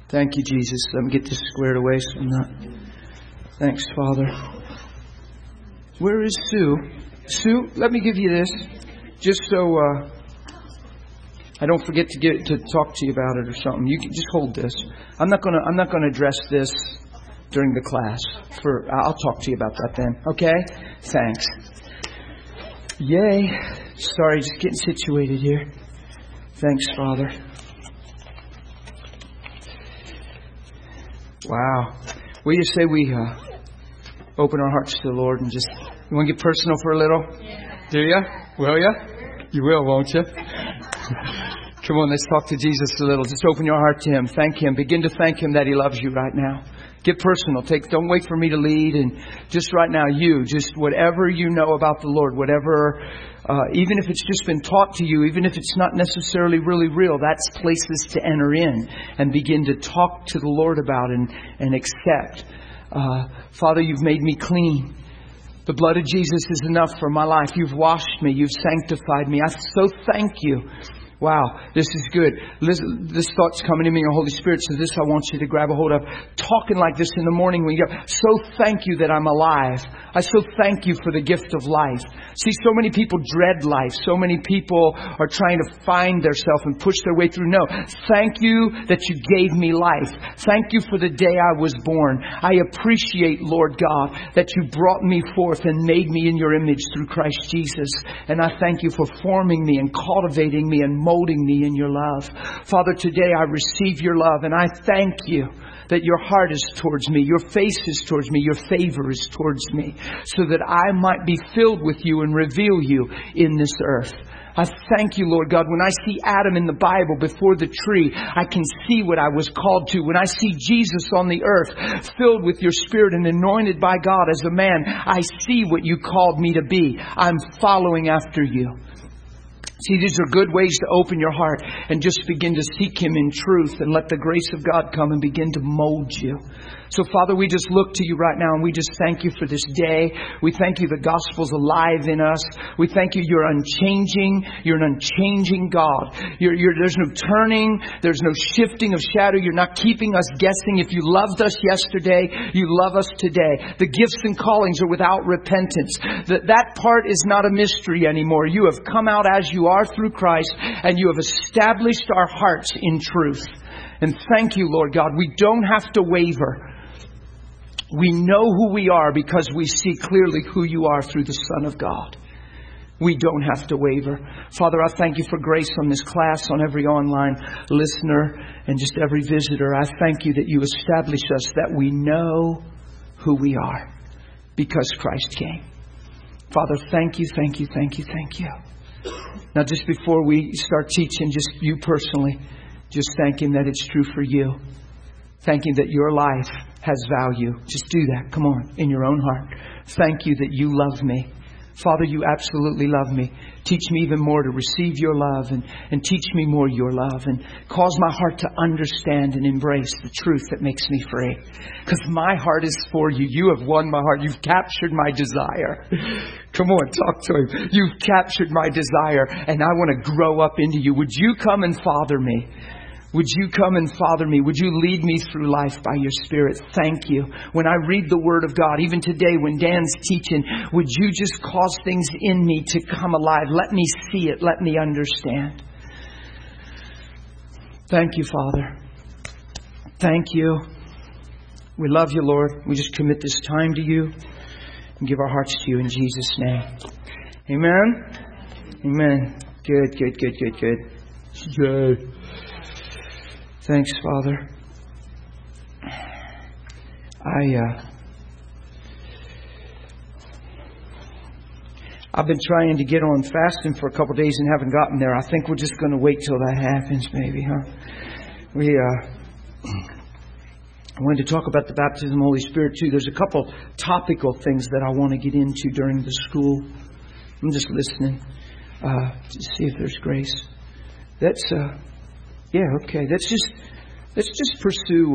Thank you, Jesus. Let me get this squared away so I'm not... Thanks, Father. Where is Sue? Sue, let me give you this. Just so I don't forget to talk to you about it or something. You can just hold this. I'm not gonna address this during the class. I'll talk to you about that then. Okay? Thanks. Yay. Sorry, just getting situated here. Thanks, Father. Wow. Will you say we open our hearts to the Lord and just... You want to get personal for a little? Yeah. Do you? Will you? You will, won't you? Come on, let's talk to Jesus a little. Just open your heart to Him. Thank Him. Begin to thank Him that He loves you right now. Get personal. Don't wait for me to lead. And just right now, just whatever you know about the Lord, whatever, even if it's just been taught to you, even if it's not necessarily really real, that's places to enter in and begin to talk to the Lord about and accept. Father, you've made me clean. The blood of Jesus is enough for my life. You've washed me. You've sanctified me. I so thank you. Wow, this is good. This thought's coming to me. The Holy Spirit says, this I want you to grab a hold of. Talking like this in the morning when you go, so thank you that I'm alive. I so thank you for the gift of life. See, so many people dread life. So many people are trying to find themselves and push their way through. No, thank you that you gave me life. Thank you for the day I was born. I appreciate, Lord God, that you brought me forth and made me in your image through Christ Jesus. And I thank you for forming me and cultivating me and molding me in your love. Father, today I receive your love and I thank you that your heart is towards me, your face is towards me, your favor is towards me, so that I might be filled with you and reveal you in this earth. I thank you, Lord God. When I see Adam in the Bible before the tree, I can see what I was called to. When I see Jesus on the earth, filled with your Spirit and anointed by God as a man, I see what you called me to be. I'm following after you. See, these are good ways to open your heart and just begin to seek Him in truth and let the grace of God come and begin to mold you. So, Father, we just look to you right now and we just thank you for this day. We thank you the gospel's alive in us. We thank you you're unchanging. You're an unchanging God. There's no turning. There's no shifting of shadow. You're not keeping us guessing. If you loved us yesterday, you love us today. The gifts and callings are without repentance. That part is not a mystery anymore. You have come out as you are through Christ and you have established our hearts in truth. And thank you, Lord God. We don't have to waver. We know who we are because we see clearly who you are through the Son of God. We don't have to waver. Father, I thank you for grace on this class, on every online listener, and just every visitor. I thank you that you establish us, that we know who we are because Christ came. Father, thank you, thank you, thank you, thank you. Now, just before we start teaching, just you personally, just thank Him that it's true for you. Thank Him that your life has value. Just do that. Come on, in your own heart. Thank you that you love me. Father, you absolutely love me. Teach me even more to receive your love and teach me more your love and cause my heart to understand and embrace the truth that makes me free. Because my heart is for you. You have won my heart. You've captured my desire. Come on, talk to Him. You've captured my desire and I want to grow up into you. Would you come and father me? Would you come and father me? Would you lead me through life by your Spirit? Thank you. When I read the Word of God, even today when Dan's teaching, would you just cause things in me to come alive? Let me see it. Let me understand. Thank you, Father. Thank you. We love you, Lord. We just commit this time to you and give our hearts to you in Jesus' name. Amen. Amen. Good, good, good, good, good. Good. Thanks, Father. I've been trying to get on fasting for a couple of days and haven't gotten there. I think we're just going to wait till that happens, maybe, huh? I wanted to talk about the baptism of the Holy Spirit too. There's a couple topical things that I want to get into during the school. I'm just listening to see if there's grace. Okay. Let's just pursue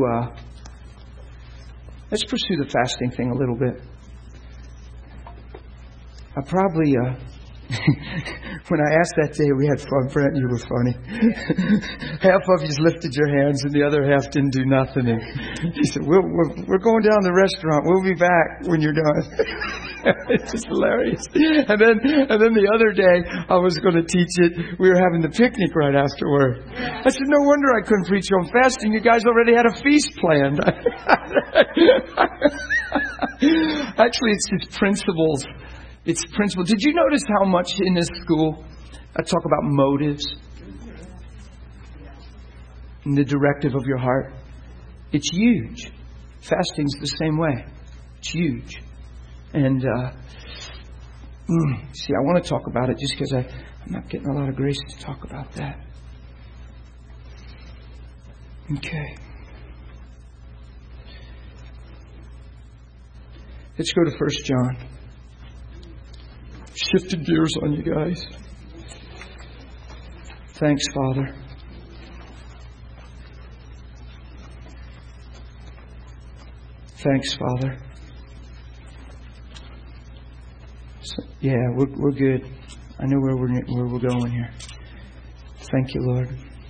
the fasting thing a little bit. I probably When I asked that day, we had fun. Brent, you were funny. Half of you lifted your hands and the other half didn't do nothing. And he said, we're going down to the restaurant. We'll be back when you're done. It's just hilarious. And then the other day, I was going to teach it. We were having the picnic right afterward. I said, no wonder I couldn't preach on fasting. You guys already had a feast planned. Actually, it's just principles. It's principle. Did you notice how much in this school I talk about motives and the directive of your heart? It's huge. Fasting's the same way. It's huge. And see, I want to talk about it just because I'm not getting a lot of grace to talk about that. Okay. Let's go to 1 John. Shifted gears on you guys. Thanks, Father. Thanks, Father. So, yeah, we're good. I know where we're going here. Thank you, Lord.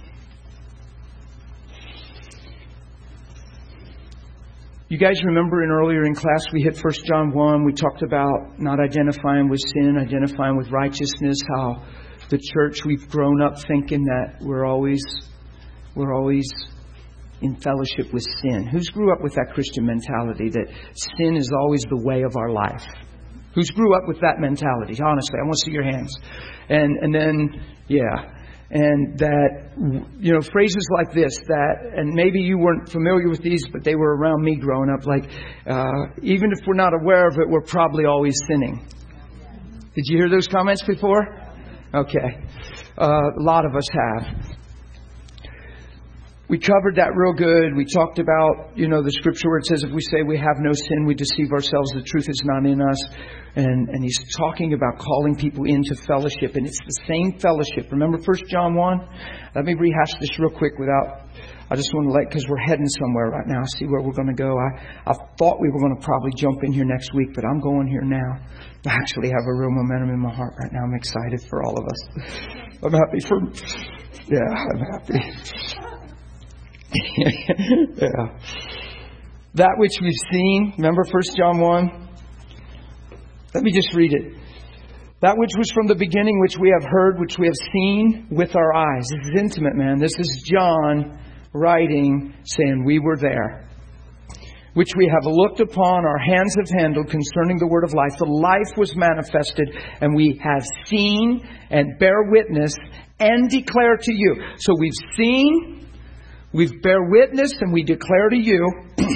You guys remember earlier in class we hit 1 John 1. We talked about not identifying with sin, identifying with righteousness. How the church, we've grown up thinking that we're always in fellowship with sin. Who's grew up with that Christian mentality that sin is always the way of our life? Who's grew up with that mentality? Honestly, I want to see your hands. And then, yeah. And that, phrases like this, and maybe you weren't familiar with these, but they were around me growing up. Like, even if we're not aware of it, we're probably always sinning. Did you hear those comments before? Okay. A lot of us have. We covered that real good. We talked about, the scripture where it says if we say we have no sin, we deceive ourselves. The truth is not in us. And he's talking about calling people into fellowship. And it's the same fellowship. Remember 1 John 1? Let me rehash this real quick I just want to because we're heading somewhere right now. See where we're going to go. I thought we were going to probably jump in here next week, but I'm going here now. I actually have a real momentum in my heart right now. I'm excited for all of us. I'm happy I'm happy. Yeah. That which we've seen. Remember 1 John 1? Let me just read it. That which was from the beginning, which we have heard, which we have seen with our eyes. This is intimate, man. This is John writing, saying we were there. Which we have looked upon, our hands have handled concerning the word of life. The life was manifested, and we have seen and bear witness and declare to you. So we've seen, we bear witness, and we declare to you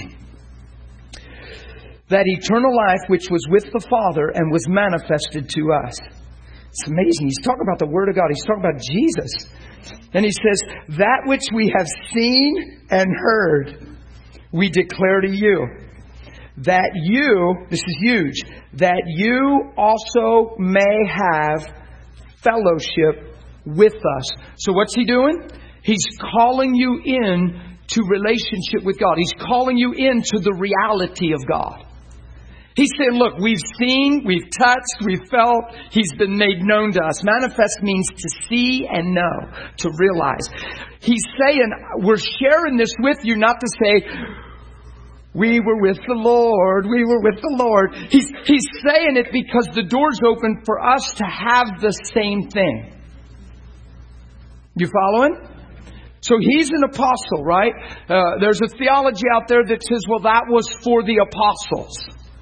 that eternal life which was with the Father and was manifested to us. It's amazing. He's talking about the Word of God. He's talking about Jesus. And he says, that which we have seen and heard, we declare to you. That you, this is huge, that you also may have fellowship with us. So what's he doing? He's calling you in to relationship with God. He's calling you into the reality of God. He's saying, look, we've seen, we've touched, we've felt. He's been made known to us. Manifest means to see and know, to realize. He's saying, we're sharing this with you, not to say, we were with the Lord, we were with the Lord. He's saying it because the door's open for us to have the same thing. You following? So he's an apostle, right? There's a theology out there that says, well, that was for the apostles.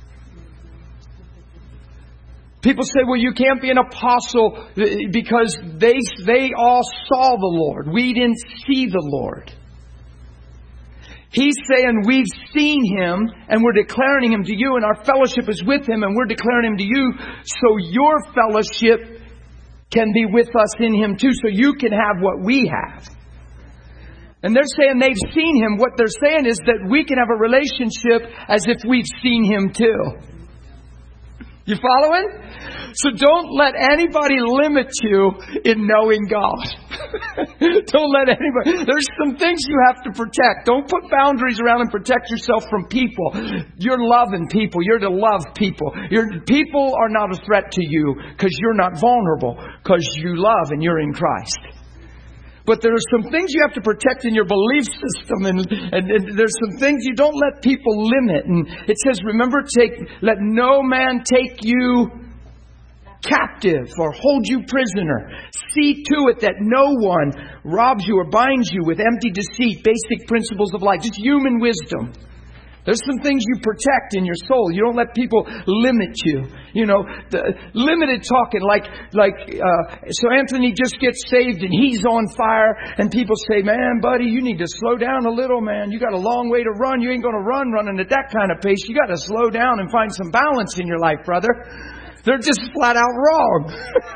People say, well, you can't be an apostle because they all saw the Lord. We didn't see the Lord. He's saying we've seen Him and we're declaring Him to you, and our fellowship is with Him and we're declaring Him to you, so your fellowship can be with us in Him too, so you can have what we have. And they're saying they've seen Him. What they're saying is that we can have a relationship as if we've seen Him too. You following? So don't let anybody limit you in knowing God. Don't let anybody. There's some things you have to protect. Don't put boundaries around and protect yourself from people. You're loving people. You're to love people. People are not a threat to you because you're not vulnerable, because you love and you're in Christ. But there are some things you have to protect in your belief system, and there's some things you don't let people limit. And it says, remember, let no man take you captive or hold you prisoner. See to it that no one robs you or binds you with empty deceit. Basic principles of life. Just human wisdom. There's some things you protect in your soul. You don't let people limit you. You know, the limited talking so Anthony just gets saved and he's on fire, and people say, man, buddy, you need to slow down a little, man. You got a long way to run. You ain't going to run running at that kind of pace. You got to slow down and find some balance in your life, brother. They're just flat out wrong.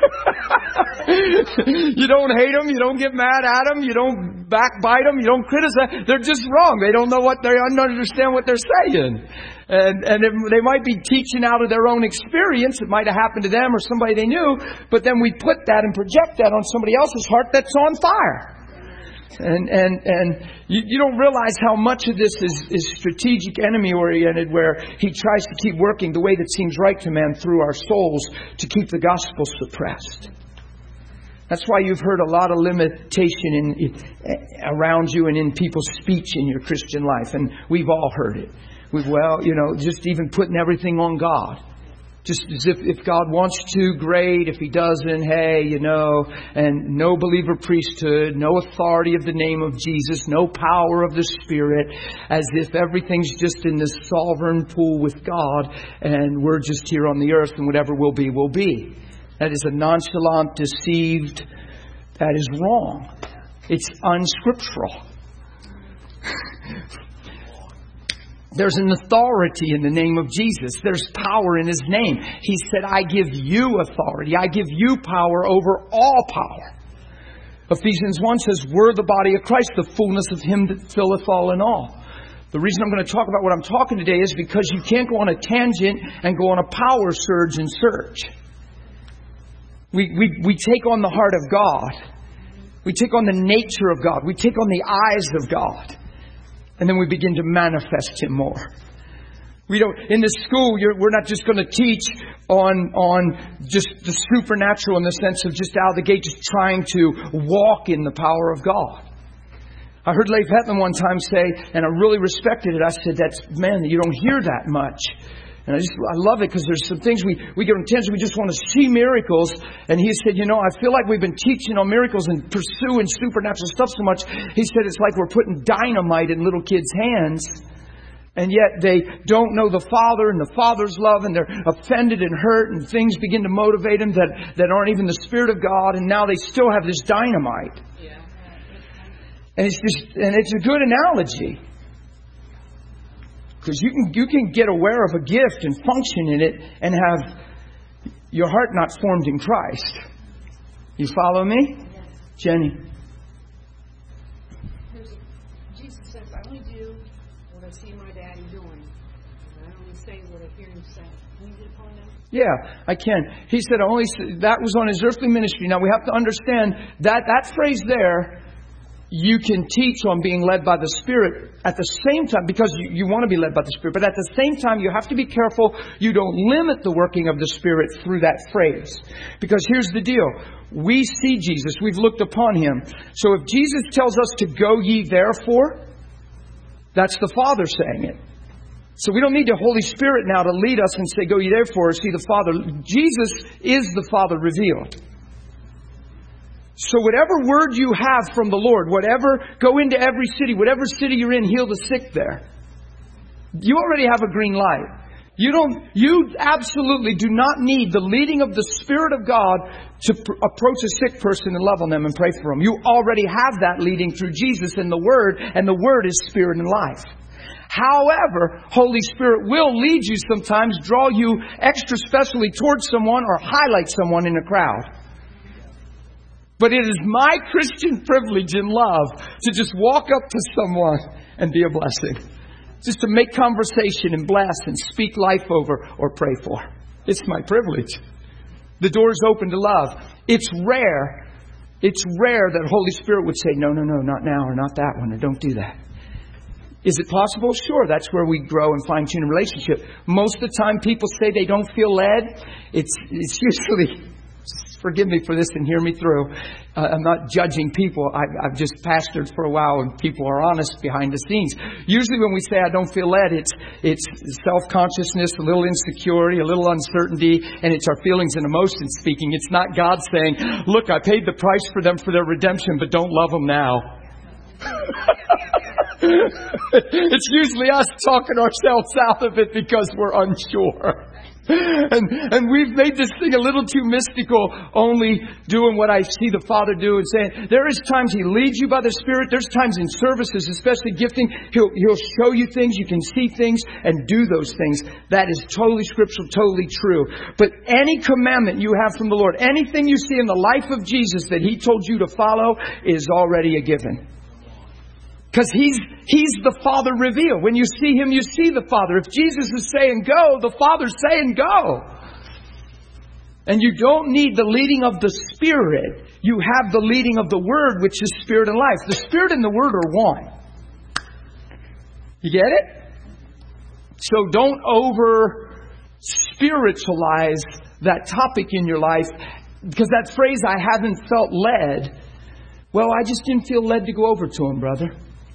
You don't hate them. You don't get mad at them. You don't backbite them. You don't criticize. They're just wrong. They don't know they don't understand what they're saying. And they might be teaching out of their own experience. It might have happened to them or somebody they knew. But then we put that and project that on somebody else's heart that's on fire. And you don't realize how much of this is strategic enemy oriented, where he tries to keep working the way that seems right to man through our souls to keep the gospel suppressed. That's why you've heard a lot of limitation around you and in people's speech in your Christian life. And we've all heard it. Just even putting everything on God. Just as if God wants to, great. If He doesn't, hey, and no believer priesthood, no authority of the name of Jesus, no power of the Spirit, as if everything's just in this sovereign pool with God, and we're just here on the earth, and whatever will be, will be. That is a nonchalant, deceived. That is wrong. It's unscriptural. There's an authority in the name of Jesus. There's power in His name. He said, I give you authority. I give you power over all power. Ephesians 1 says, we're the body of Christ, the fullness of Him that filleth all in all. The reason I'm going to talk about what I'm talking today is because you can't go on a tangent and go on a power surge and search. We take on the heart of God. We take on the nature of God. We take on the eyes of God. And then we begin to manifest Him more. In the school, we're not just going to teach on just the supernatural in the sense of just out of the gate, just trying to walk in the power of God. I heard Leif Hetland one time say, and I really respected it, I said, you don't hear that much. And I love it because there's some things we get intense. We just want to see miracles. And he said, I feel like we've been teaching on miracles and pursuing supernatural stuff so much. He said, it's like we're putting dynamite in little kids' hands. And yet they don't know the Father and the Father's love, and they're offended and hurt, and things begin to motivate them that aren't even the Spirit of God. And now they still have this dynamite. Yeah. And it's a good analogy. Because you can get aware of a gift and function in it and have your heart not formed in Christ. You follow me? Yes. Jenny? Jesus says, I only do what I see my daddy doing. And I only say what I hear Him say. Can you get upon that? Yeah, I can. He said that was on His earthly ministry. Now we have to understand that phrase there. You can teach on being led by the Spirit at the same time, because you want to be led by the Spirit. But at the same time, you have to be careful you don't limit the working of the Spirit through that phrase. Because here's the deal. We see Jesus. We've looked upon Him. So if Jesus tells us to go ye therefore, that's the Father saying it. So we don't need the Holy Spirit now to lead us and say, go ye therefore, or see the Father. Jesus is the Father revealed. So whatever word you have from the Lord, go into every city, whatever city you're in, heal the sick there. You already have a green light. You absolutely do not need the leading of the Spirit of God to approach a sick person and love on them and pray for them. You already have that leading through Jesus and the Word is Spirit and life. However, Holy Spirit will lead you sometimes, draw you extra specially towards someone or highlight someone in a crowd. But it is my Christian privilege and love to just walk up to someone and be a blessing. Just to make conversation and bless and speak life over or pray for. It's my privilege. The door's open to love. It's rare It's rare that Holy Spirit would say, no, not now, or not that one, or don't do that. Is it possible? Sure, that's where we grow and fine-tune a relationship. Most of the time people say they don't feel led. It's usually, forgive me for this and hear me through. I'm not judging people. I've just pastored for a while and people are honest behind the scenes. Usually when we say I don't feel led, it's self-consciousness, a little insecurity, a little uncertainty, and it's our feelings and emotions speaking. It's not God saying, look, I paid the price for them for their redemption, but don't love them now. It's usually us talking ourselves out of it because we're unsure. And we've made this thing a little too mystical, only doing what I see the Father do and saying, there is times He leads you by the Spirit. There's times in services, especially gifting, He'll show you things, you can see things and do those things. That is totally scriptural, totally true. But any commandment you have from the Lord, anything you see in the life of Jesus that He told you to follow is already a given. Because He's the Father revealed. When you see Him, you see the Father. If Jesus is saying go, the Father's saying go. And you don't need the leading of the Spirit. You have the leading of the Word, which is Spirit and life. The Spirit and the Word are one. You get it? So don't over spiritualize that topic in your life. Because that phrase, I haven't felt led. Well, I just didn't feel led to go over to Him, brother.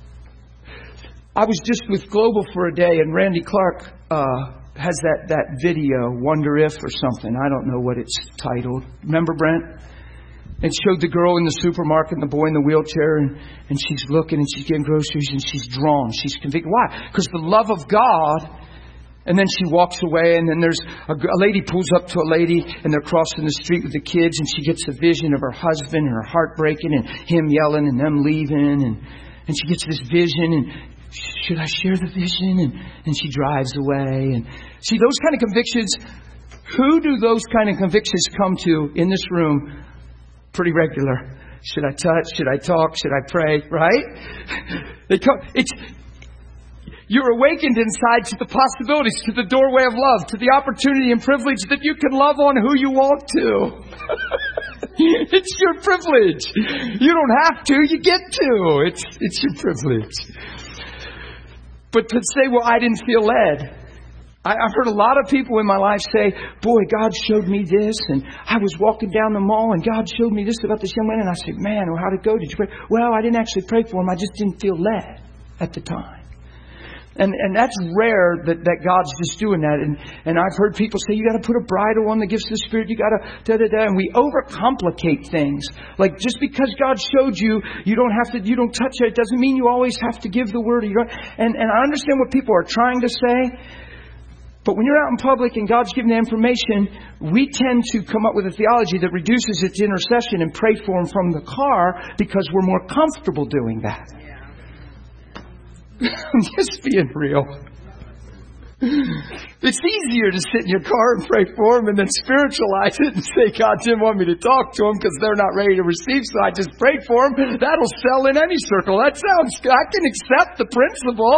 I was just with Global for a day, and Randy Clark has that video, Wonder If or something. I don't know what it's titled. Remember, Brent? It showed the girl in the supermarket and the boy in the wheelchair, and she's looking and she's getting groceries and she's drawn. She's convicted. Why? Because the love of God. And then she walks away, and then there's a lady pulls up to a lady, and they're crossing the street with the kids, and she gets a vision of her husband and her heart breaking and him yelling and them leaving, and she gets this vision, and should I share the vision? And she drives away. And see, those kind of convictions, who do those kind of convictions come to in this room pretty regular? Should I touch? Should I talk? Should I pray? Right? They come. You're awakened inside to the possibilities, to the doorway of love, to the opportunity and privilege that you can love on who you want to. It's your privilege. You don't have to, you get to. It's your privilege. But to say, well, I didn't feel led. I've heard a lot of people in my life say, boy, God showed me this, and I was walking down the mall, and God showed me this about this young man, and I said, man, well, how'd it go? Did you pray? Well, I didn't actually pray for him. I just didn't feel led at the time. And that's rare that God's just doing that. And I've heard people say, you got to put a bridle on the gifts of the Spirit. You got to da-da-da. And we overcomplicate things. Like just because God showed you, you don't touch it. It doesn't mean you always have to give the word. And I understand what people are trying to say. But when you're out in public and God's giving the information, we tend to come up with a theology that reduces it to intercession and pray for Him from the car because we're more comfortable doing that. I'm just being real. It's easier to sit in your car and pray for them and then spiritualize it and say, God didn't want me to talk to them because they're not ready to receive, so I just prayed for them. That'll sell in any circle. That sounds good. I can accept the principle.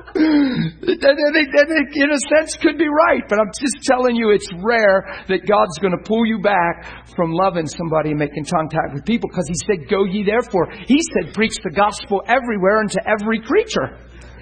In a sense, could be right. But I'm just telling you, it's rare that God's going to pull you back from loving somebody and making contact with people because He said, go ye therefore. He said, preach the gospel everywhere and to every creature.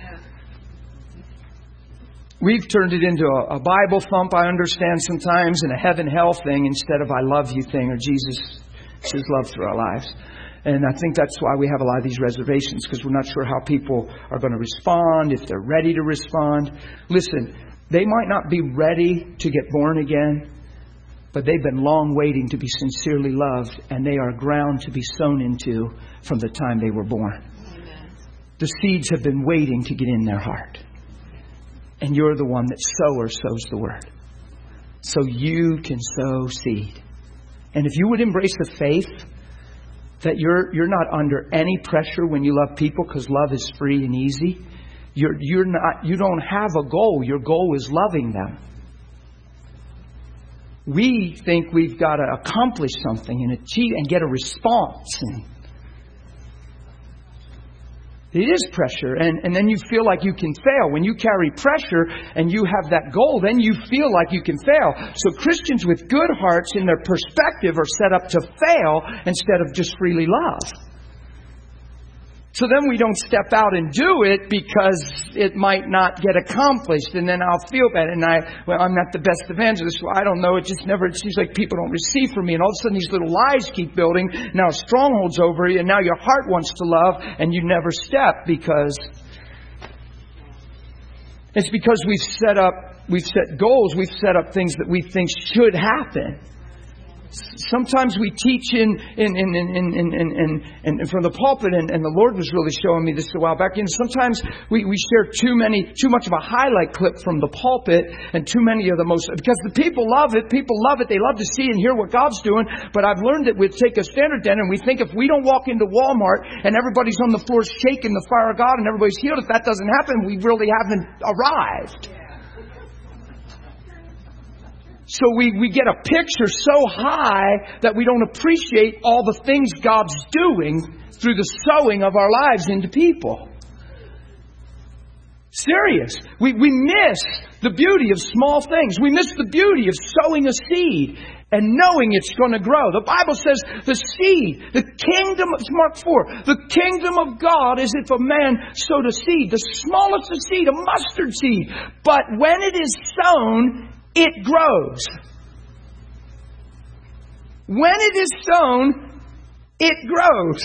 We've turned it into a Bible thump, I understand sometimes, and a heaven-hell thing instead of I love you thing or Jesus says love through our lives. And I think that's why we have a lot of these reservations, because we're not sure how people are going to respond, if they're ready to respond. Listen, they might not be ready to get born again, but they've been long waiting to be sincerely loved, and they are ground to be sown into from the time they were born. Amen. The seeds have been waiting to get in their heart. And you're the one that sower sows the word. So you can sow seed. And if you would embrace the faith that you're not under any pressure when you love people because love is free and easy. You don't have a goal. Your goal is loving them. We think we've got to accomplish something and achieve and get a response. It is pressure. And then you feel like you can fail. When you carry pressure and you have that goal, then you feel like you can fail. So Christians with good hearts in their perspective are set up to fail instead of just freely love. So then we don't step out and do it because it might not get accomplished, and then I'll feel bad. And I'm not the best evangelist, so I don't know. It seems like people don't receive from me, and all of a sudden these little lies keep building. Now strongholds over you, and now your heart wants to love, and you never step because it's because we've set goals, we've set up things that we think should happen. Sometimes we teach in from the pulpit, and the Lord was really showing me this a while back. Sometimes we share too much of a highlight clip from the pulpit, and too many of the most, because the people love it. People love it. They love to see and hear what God's doing. But I've learned that we take a standard then, and we think if we don't walk into Walmart and everybody's on the floor shaking the fire of God and everybody's healed, if that doesn't happen, we really haven't arrived. So we get a picture so high that we don't appreciate all the things God's doing through the sowing of our lives into people. Serious. We miss the beauty of small things. We miss the beauty of sowing a seed and knowing it's going to grow. The Bible says the seed, the kingdom, it's Mark 4, the kingdom of God is if a man sowed a seed, the smallest of seed, a mustard seed. But when it is sown, it grows. When it is sown, it grows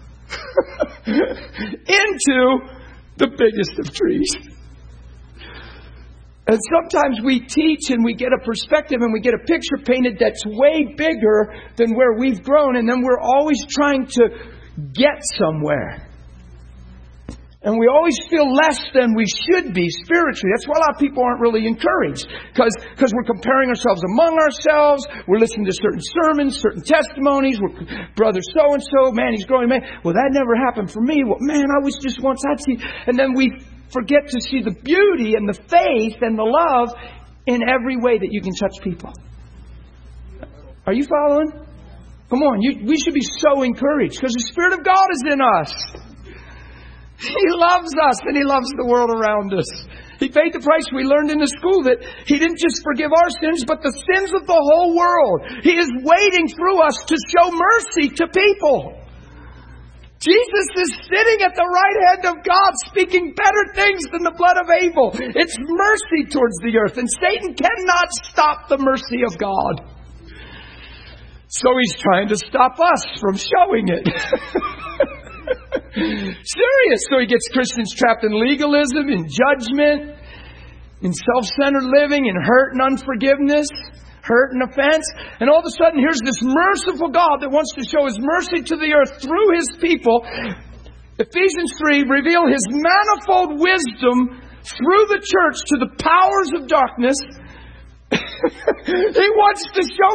into the biggest of trees. And sometimes we teach and we get a perspective and we get a picture painted that's way bigger than where we've grown, and then we're always trying to get somewhere. And we always feel less than we should be spiritually. That's why a lot of people aren't really encouraged. Because we're comparing ourselves among ourselves. We're listening to certain sermons, certain testimonies. We're brother so-and-so. Man, he's growing. Man, well, that never happened for me. Well, man, I was just once I'd see. And then we forget to see the beauty and the faith and the love in every way that you can touch people. Are you following? Come on. We should be so encouraged because the Spirit of God is in us. He loves us and He loves the world around us. He paid the price. We learned in the school that He didn't just forgive our sins, but the sins of the whole world. He is waiting through us to show mercy to people. Jesus is sitting at the right hand of God speaking better things than the blood of Abel. It's mercy towards the earth, and Satan cannot stop the mercy of God. So he's trying to stop us from showing it. Serious. So he gets Christians trapped in legalism, in judgment, in self-centered living, in hurt and unforgiveness, hurt and offense. And all of a sudden, here's this merciful God that wants to show His mercy to the earth through His people. Ephesians 3, reveal His manifold wisdom through the church to the powers of darkness. He wants to show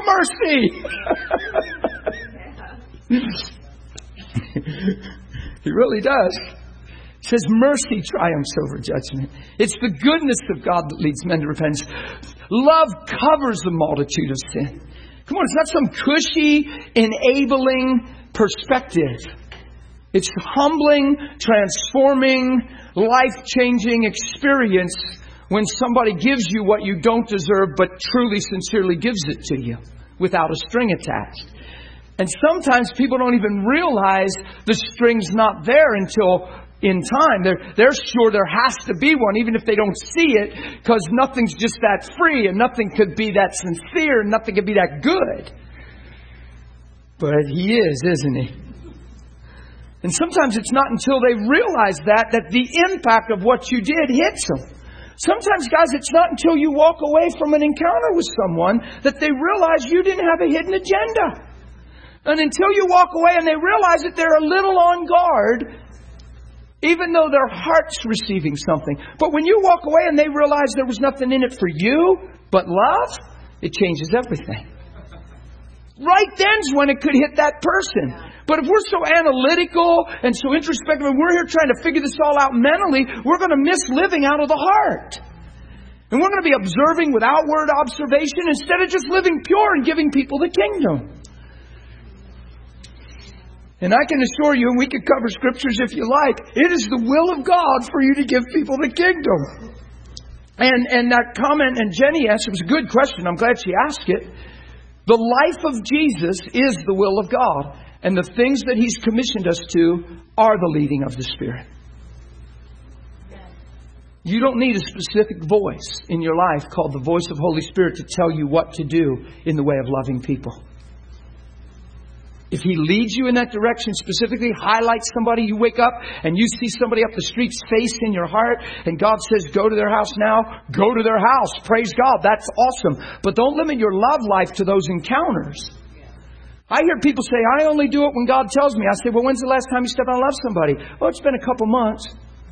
mercy. He really does. It says mercy triumphs over judgment. It's the goodness of God that leads men to repentance. Love covers the multitude of sin. Come on, it's not some cushy, enabling perspective. It's humbling, transforming, life-changing experience when somebody gives you what you don't deserve but truly, sincerely gives it to you without a string attached. And sometimes people don't even realize the string's not there until in time. They're sure there has to be one, even if they don't see it, because nothing's just that free, and nothing could be that sincere, and nothing could be that good. But He is, isn't He? And sometimes it's not until they realize that the impact of what you did hits them. Sometimes, guys, it's not until you walk away from an encounter with someone that they realize you didn't have a hidden agenda. And until you walk away and they realize that they're a little on guard, even though their heart's receiving something. But when you walk away and they realize there was nothing in it for you but love, it changes everything. Right then's when it could hit that person. But if we're so analytical and so introspective and we're here trying to figure this all out mentally, we're going to miss living out of the heart. And we're going to be observing with outward observation instead of just living pure and giving people the kingdom. And I can assure you, and we could cover scriptures if you like, it is the will of God for you to give people the kingdom. And that comment, and Jenny asked, it was a good question. I'm glad she asked it. The life of Jesus is the will of God. And the things that He's commissioned us to are the leading of the Spirit. You don't need a specific voice in your life called the voice of Holy Spirit to tell you what to do in the way of loving people. If He leads you in that direction, specifically highlights somebody, you wake up and you see somebody up the street's face in your heart, and God says, go to their house now, go to their house. Praise God. That's awesome. But don't limit your love life to those encounters. I hear people say, I only do it when God tells me. I say, well, when's the last time you stepped out and loved somebody? Oh, it's been a couple months.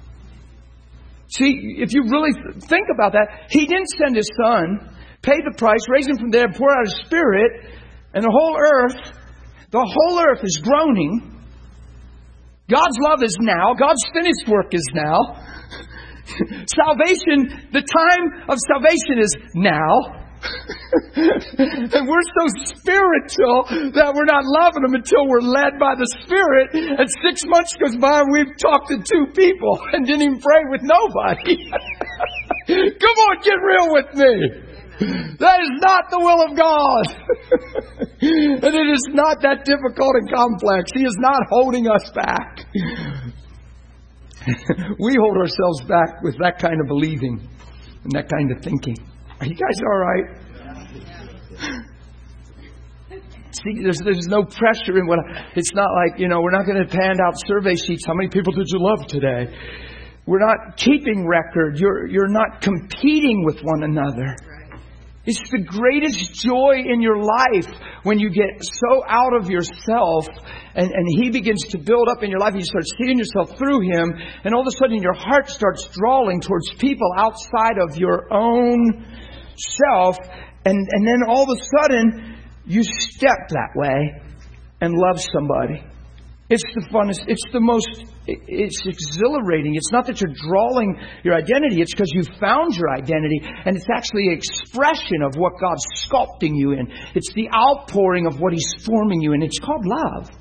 See, if you really think about that, He didn't send His Son, pay the price, raise Him from the dead, pour out His Spirit, and the whole earth is groaning. God's love is now. God's finished work is now. Salvation, the time of salvation is now. And we're so spiritual that we're not loving Him until we're led by the Spirit. And 6 months goes by and we've talked to 2 people and didn't even pray with nobody. Come on, get real with me. That is not the will of God. And it is not that difficult and complex. He is not holding us back. We hold ourselves back with that kind of believing and that kind of thinking. Are you guys all right? See, there's no pressure in what... It's not like, we're not going to hand out survey sheets. How many people did you love today? We're not keeping record. You're not competing with one another. It's the greatest joy in your life when you get so out of yourself and He begins to build up in your life. And you start seeing yourself through Him. And all of a sudden your heart starts drawing towards people outside of your own self. And then all of a sudden you step that way and love somebody. It's the funnest. It's exhilarating. It's not that you're drawing your identity. It's because you've found your identity. And it's actually an expression of what God's sculpting you in. It's the outpouring of what He's forming you in. It's called love.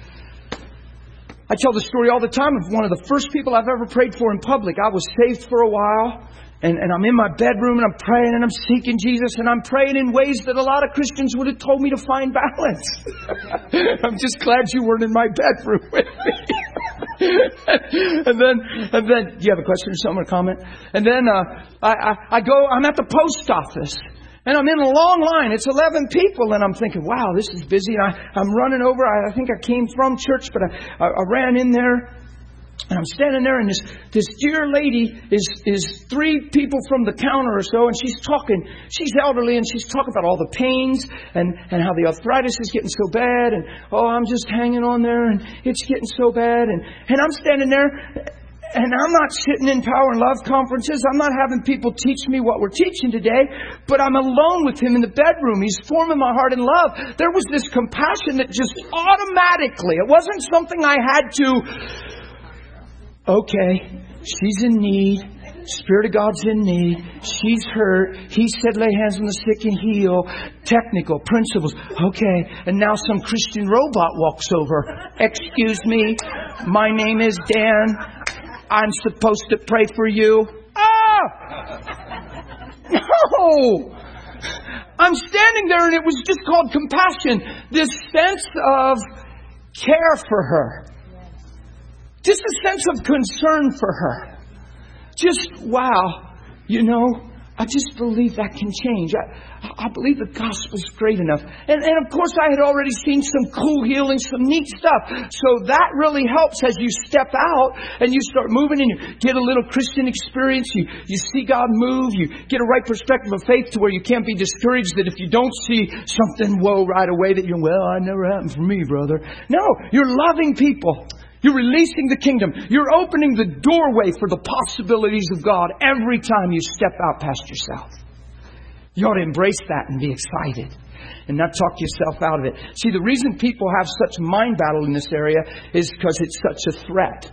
I tell the story all the time of one of the first people I've ever prayed for in public. I was saved for a while. And I'm in my bedroom and I'm praying and I'm seeking Jesus and I'm praying in ways that a lot of Christians would have told me to find balance. I'm just glad you weren't in my bedroom with me. and then, do you have a question or something or comment? And then I'm at the post office. And I'm in a long line. It's 11 people. And I'm thinking, wow, this is busy. And I'm running over. I think I came from church, but I ran in there. And I'm standing there, and this dear lady is 3 people from the counter or so, and she's talking. She's elderly, and she's talking about all the pains and how the arthritis is getting so bad, and I'm just hanging on there, and it's getting so bad, and I'm standing there, and I'm not sitting in Power and Love conferences. I'm not having people teach me what we're teaching today, but I'm alone with Him in the bedroom. He's forming my heart in love. There was this compassion that just automatically, it wasn't something I had to. Okay, she's in need. Spirit of God's in need. She's hurt. He said lay hands on the sick and heal. Technical principles. Okay, and now some Christian robot walks over. Excuse me, my name is Dan. I'm supposed to pray for you. No! I'm standing there and it was just called compassion. This sense of care for her. Just a sense of concern for her. Just, wow, I just believe that can change. I believe the gospel's great enough. And of course I had already seen some cool healing, some neat stuff. So that really helps as you step out and you start moving and you get a little Christian experience. You see God move. You get a right perspective of faith to where you can't be discouraged that if you don't see something, right away that it never happened for me, brother. No, you're loving people. You're releasing the kingdom. You're opening the doorway for the possibilities of God every time you step out past yourself. You ought to embrace that and be excited and not talk yourself out of it. See, the reason people have such mind battle in this area is because it's such a threat.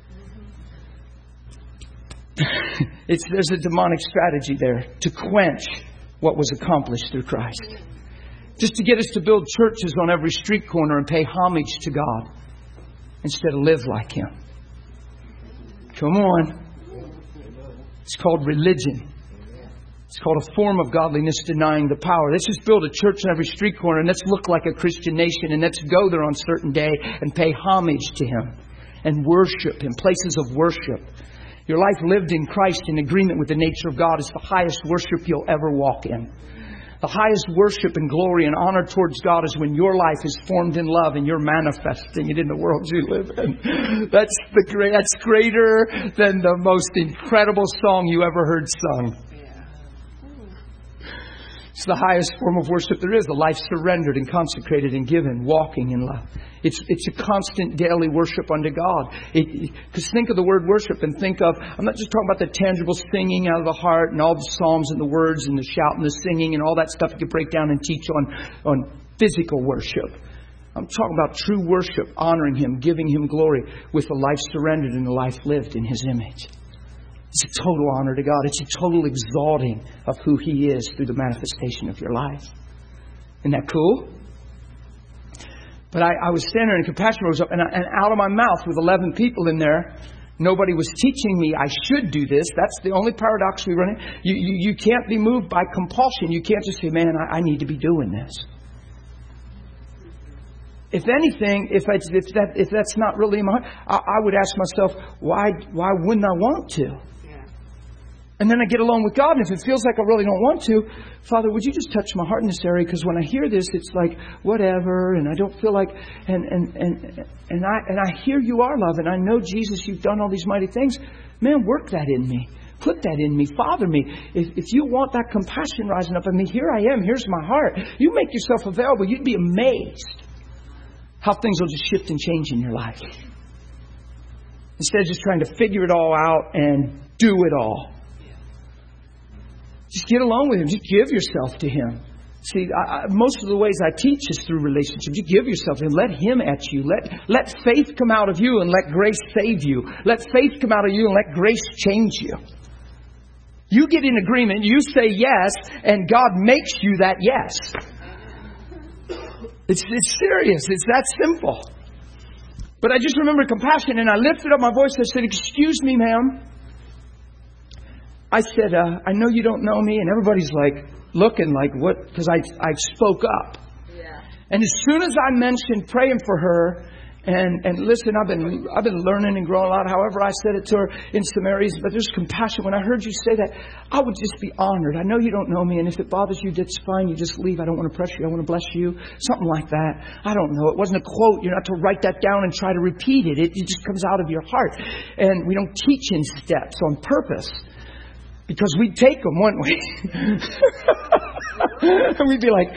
There's a demonic strategy there to quench what was accomplished through Christ. Just to get us to build churches on every street corner and pay homage to God. instead of live like Him. Come on. It's called religion. It's called a form of godliness denying the power. Let's just build a church on every street corner and let's look like a Christian nation and let's go there on a certain day and pay homage to Him and worship Him, places of worship. Your life lived in Christ in agreement with the nature of God is the highest worship you'll ever walk in. The highest worship and glory and honor towards God is when your life is formed in love and you're manifesting it in the world you live in. That's greater than the most incredible song you ever heard sung. It's the highest form of worship there is. A life surrendered and consecrated and given, walking in love. It's a constant daily worship unto God. Because think of the word worship and think of, I'm not just talking about the tangible singing out of the heart and all the psalms and the words and the shout and the singing and all that stuff you could break down and teach on physical worship. I'm talking about true worship, honoring Him, giving Him glory with a life surrendered and a life lived in His image. It's a total honor to God. It's a total exalting of who He is through the manifestation of your life. Isn't that cool? But I was standing there and compassion rose up and out of my mouth with 11 people in there, nobody was teaching me I should do this. That's the only paradox we run in. You can't be moved by compulsion. You can't just say, man, I need to be doing this. If anything, if that's not really in my heart, I would ask myself, why wouldn't I want to? And then I get along with God, and if it feels like I really don't want to, Father, would you just touch my heart in this area? Because when I hear this, it's like whatever, and I don't feel like, and I hear you are love, and I know Jesus, you've done all these mighty things. Man, work that in me, put that in me, Father me. If you want that compassion rising up in me, here I am. Here's my heart. You make yourself available. You'd be amazed how things will just shift and change in your life. Instead of just trying to figure it all out and do it all. Just get along with Him. Just give yourself to Him. See, most of the ways I teach is through relationships. You give yourself to Him. Let Him at you. Let faith come out of you and let grace save you. Let faith come out of you and let grace change you. You get in agreement. You say yes, and God makes you that yes. It's serious. It's that simple. But I just remember compassion, and I lifted up my voice. I said, "Excuse me, ma'am." I said, I know you don't know me. And everybody's like looking like what? Because I spoke up. Yeah. And as soon as I mentioned praying for her, and listen, I've been learning and growing a lot. However, I said it to her in some areas, but there's compassion. When I heard you say that, I would just be honored. I know you don't know me, and if it bothers you, that's fine. You just leave. I don't want to pressure you. I want to bless you. Something like that. I don't know. It wasn't a quote. You're not to write that down and try to repeat it. It just comes out of your heart. And we don't teach in steps on purpose. Because we'd take them, wouldn't we? And we'd be like,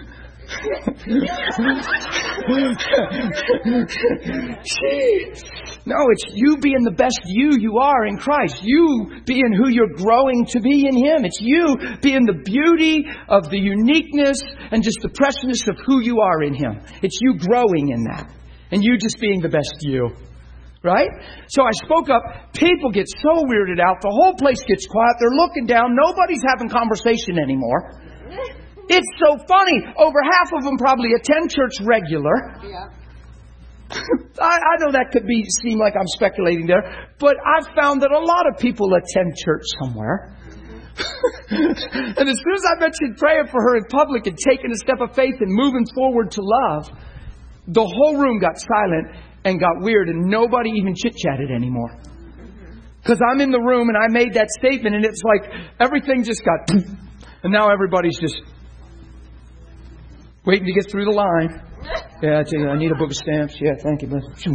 no, it's you being the best you are in Christ. You being who you're growing to be in Him. It's you being the beauty of the uniqueness and just the preciousness of who you are in Him. It's you growing in that. And you just being the best you. Right? So I spoke up. People get so weirded out. The whole place gets quiet. They're looking down. Nobody's having conversation anymore. It's so funny. Over half of them probably attend church regular. Yeah. I know that could seem like I'm speculating there. But I've found that a lot of people attend church somewhere. And as soon as I mentioned praying for her in public and taking a step of faith and moving forward to love, the whole room got silent and got weird, and nobody even chit-chatted anymore. Because I'm in the room and I made that statement, and it's like everything just got... And now everybody's just waiting to get through the line. Yeah, I need a book of stamps. Yeah, thank you.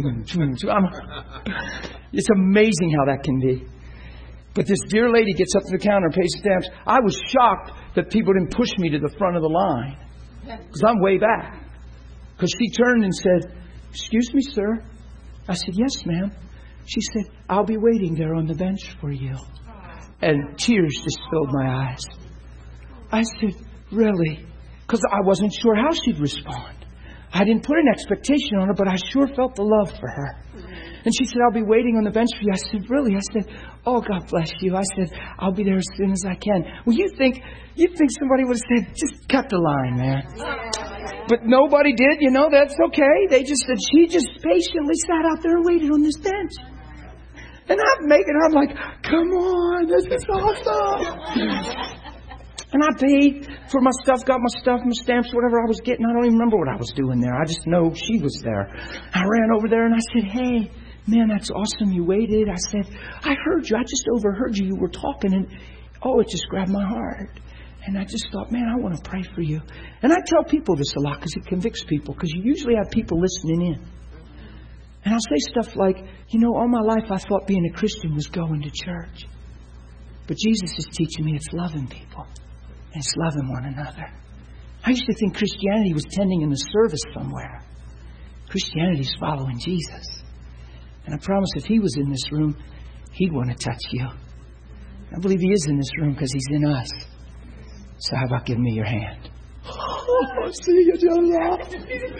It's amazing how that can be. But this dear lady gets up to the counter and pays stamps. I was shocked that people didn't push me to the front of the line. Because I'm way back. Because she turned and said, "Excuse me, sir." I said, "Yes, ma'am." She said, "I'll be waiting there on the bench for you." And tears just filled my eyes. I said, "Really?" Because I wasn't sure how she'd respond. I didn't put an expectation on her, but I sure felt the love for her. And she said, "I'll be waiting on the bench for you." I said, "Really?" I said, "Oh, God bless you." I said, "I'll be there as soon as I can." Well, you'd think somebody would have said, "Just cut the line, man." But nobody did. You know, that's okay. She just patiently sat out there and waited on this bench. And I'm like, come on, this is awesome. And I paid for my stuff, got my stuff, my stamps, whatever I was getting. I don't even remember what I was doing there. I just know she was there. I ran over there and I said, hey, man, that's awesome. You waited. I said, I heard you. I just overheard you. You were talking and, it just grabbed my heart. And I just thought, man, I want to pray for you. And I tell people this a lot because it convicts people, because you usually have people listening in. And I'll say stuff like, all my life I thought being a Christian was going to church. But Jesus is teaching me it's loving people. And it's loving one another. I used to think Christianity was tending in the service somewhere. Christianity is following Jesus. And I promise if He was in this room, He'd want to touch you. I believe He is in this room because He's in us. So how about giving me your hand? Oh, see you doing that?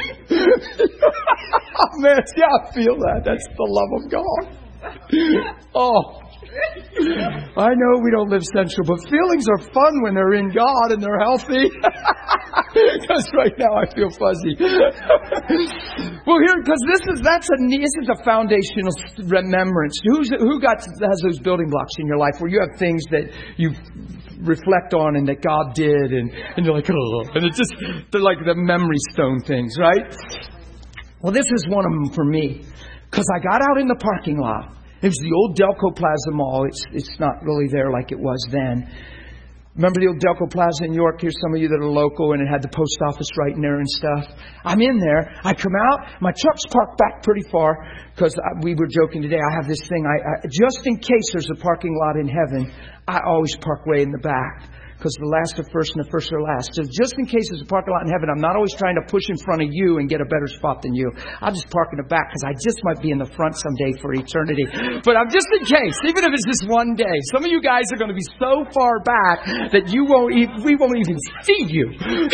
Man, I feel that. That's the love of God. Oh, I know we don't live central, but feelings are fun when they're in God and they're healthy. Because right now I feel fuzzy. Well, here, because this is a foundational remembrance. Who has those building blocks in your life where you have things that you reflect on and that God did, and you're like, oh, and they're like the memory stone things, right? Well, this is one of them for me, because I got out in the parking lot. It was the old Delco Plaza Mall. It's not really there like it was then. Remember the old Delco Plaza in York? Here's some of you that are local, and it had the post office right in there and stuff. I'm in there. I come out. My truck's parked back pretty far because we were joking today. I have this thing. I just in case there's a parking lot in heaven, I always park way in the back. Because the last are first and the first are last. So just in case there's a parking lot in heaven, I'm not always trying to push in front of you and get a better spot than you. I'll just park in the back because I just might be in the front someday for eternity. But I'm just in case, even if it's just one day. Some of you guys are going to be so far back that we won't even see you.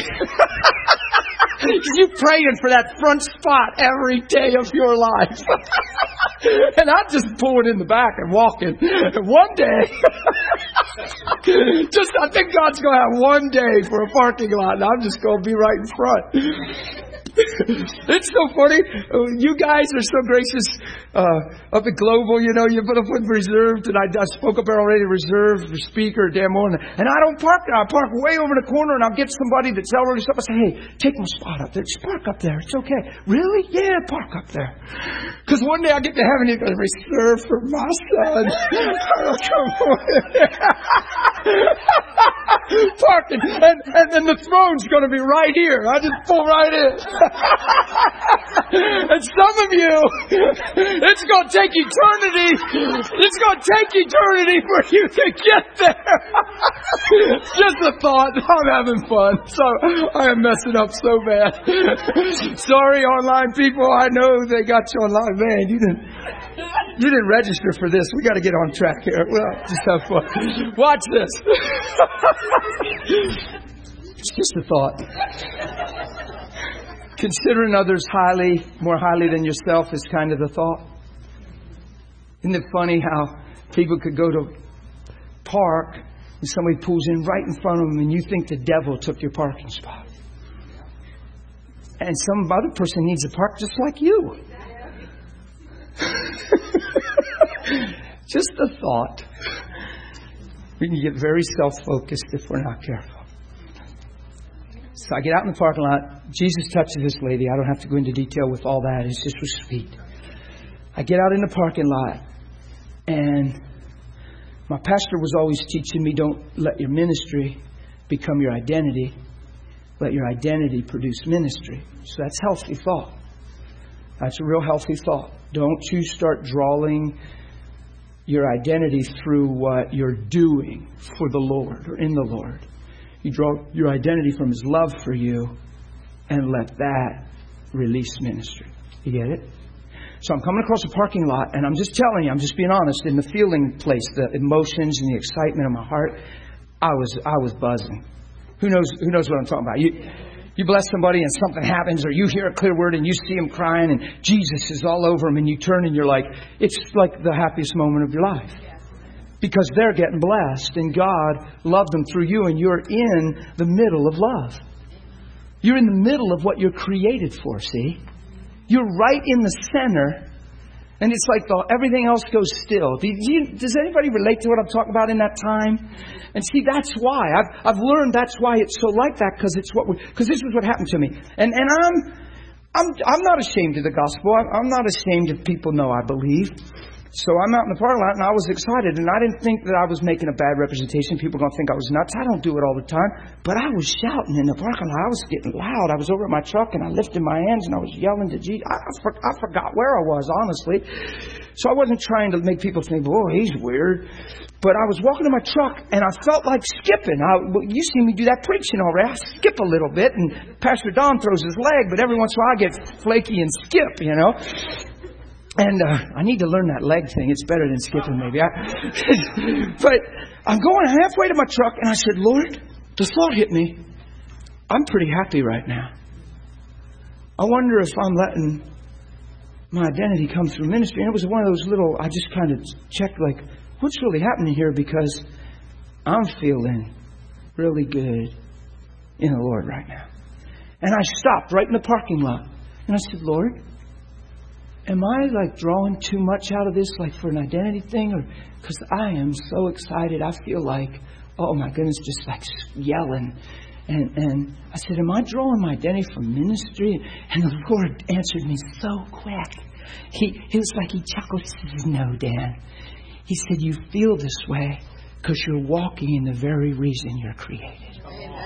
You're praying for that front spot every day of your life. And I'm just pulling in the back and walking. And one day, I think God's going to have one day for a parking lot, and I'm just going to be right in front. It's so funny. You guys are so gracious up at Global. You put up with Reserved, and I spoke up there already, Reserved for speaker, damn morning. And I don't park there. I park way over in the corner, and I'll get somebody that's already stuff. I say, hey, take my spot up there. Just park up there. It's okay. Really? Yeah, park up there. Because one day I get to heaven, it's going to reserve for my son. Come on. Parking. And then the throne's going to be right here. I just pull right in. And some of you, it's going to take eternity. It's going to take eternity for you to get there. Just a thought. I'm having fun. So I am messing up so bad. Sorry, online people. I know they got you online. Man, you didn't register for this. We got to get on track here. Well, just have fun. Watch this. It's just a thought. Considering others more highly than yourself is kind of the thought. Isn't it funny how people could go to park and somebody pulls in right in front of them and you think the devil took your parking spot. And some other person needs to park just like you. Just a thought. We can get very self-focused if we're not careful. So I get out in the parking lot. Jesus touches this lady. I don't have to go into detail with all that. It's just sweet. I get out in the parking lot. And my pastor was always teaching me, don't let your ministry become your identity. Let your identity produce ministry. So that's healthy thought. That's a real healthy thought. Don't you start drawing your identity through what you're doing for the Lord or in the Lord. You draw your identity from His love for you and let that release ministry. You get it? So I'm coming across a parking lot and I'm just telling you, I'm just being honest, in the feeling place, the emotions and the excitement of my heart, I was buzzing. Who knows what I'm talking about? You bless somebody and something happens, or you hear a clear word and you see them crying and Jesus is all over them and you turn and you're like, it's like the happiest moment of your life. Because they're getting blessed and God loved them through you and you're in the middle of love. You're in the middle of what you're created for, see? You're right in the center. And it's like everything else goes still. Does anybody relate to what I'm talking about in that time? And see, that's why. I've learned that's why it's so like that, because this is what happened to me. And I'm not ashamed of the gospel. I'm not ashamed if people know I believe. So I'm out in the parking lot, and I was excited, and I didn't think that I was making a bad representation. People are going to think I was nuts. I don't do it all the time. But I was shouting in the parking lot. I was getting loud. I was over at my truck, and I lifted my hands, and I was yelling to Jesus. I forgot where I was, honestly. So I wasn't trying to make people think, oh, he's weird. But I was walking to my truck, and I felt like skipping. You see me do that preaching already. I skip a little bit, and Pastor Don throws his leg, but every once in a while I get flaky and skip, you know. And I need to learn that leg thing. It's better than skipping, maybe. But I'm going halfway to my truck, and I said, Lord, the thought hit me. I'm pretty happy right now. I wonder if I'm letting my identity come through ministry. And it was one of those little, I just kind of checked, like, what's really happening here? Because I'm feeling really good in the Lord right now. And I stopped right in the parking lot. And I said, Lord, am I like drawing too much out of this, like for an identity thing? Or because I am so excited, I feel like, oh my goodness, just like yelling. And I said, am I drawing my identity from ministry? And the Lord answered me so quick. He was like, he chuckled. He said, no, Dan. He said, you feel this way because you're walking in the very reason you're created.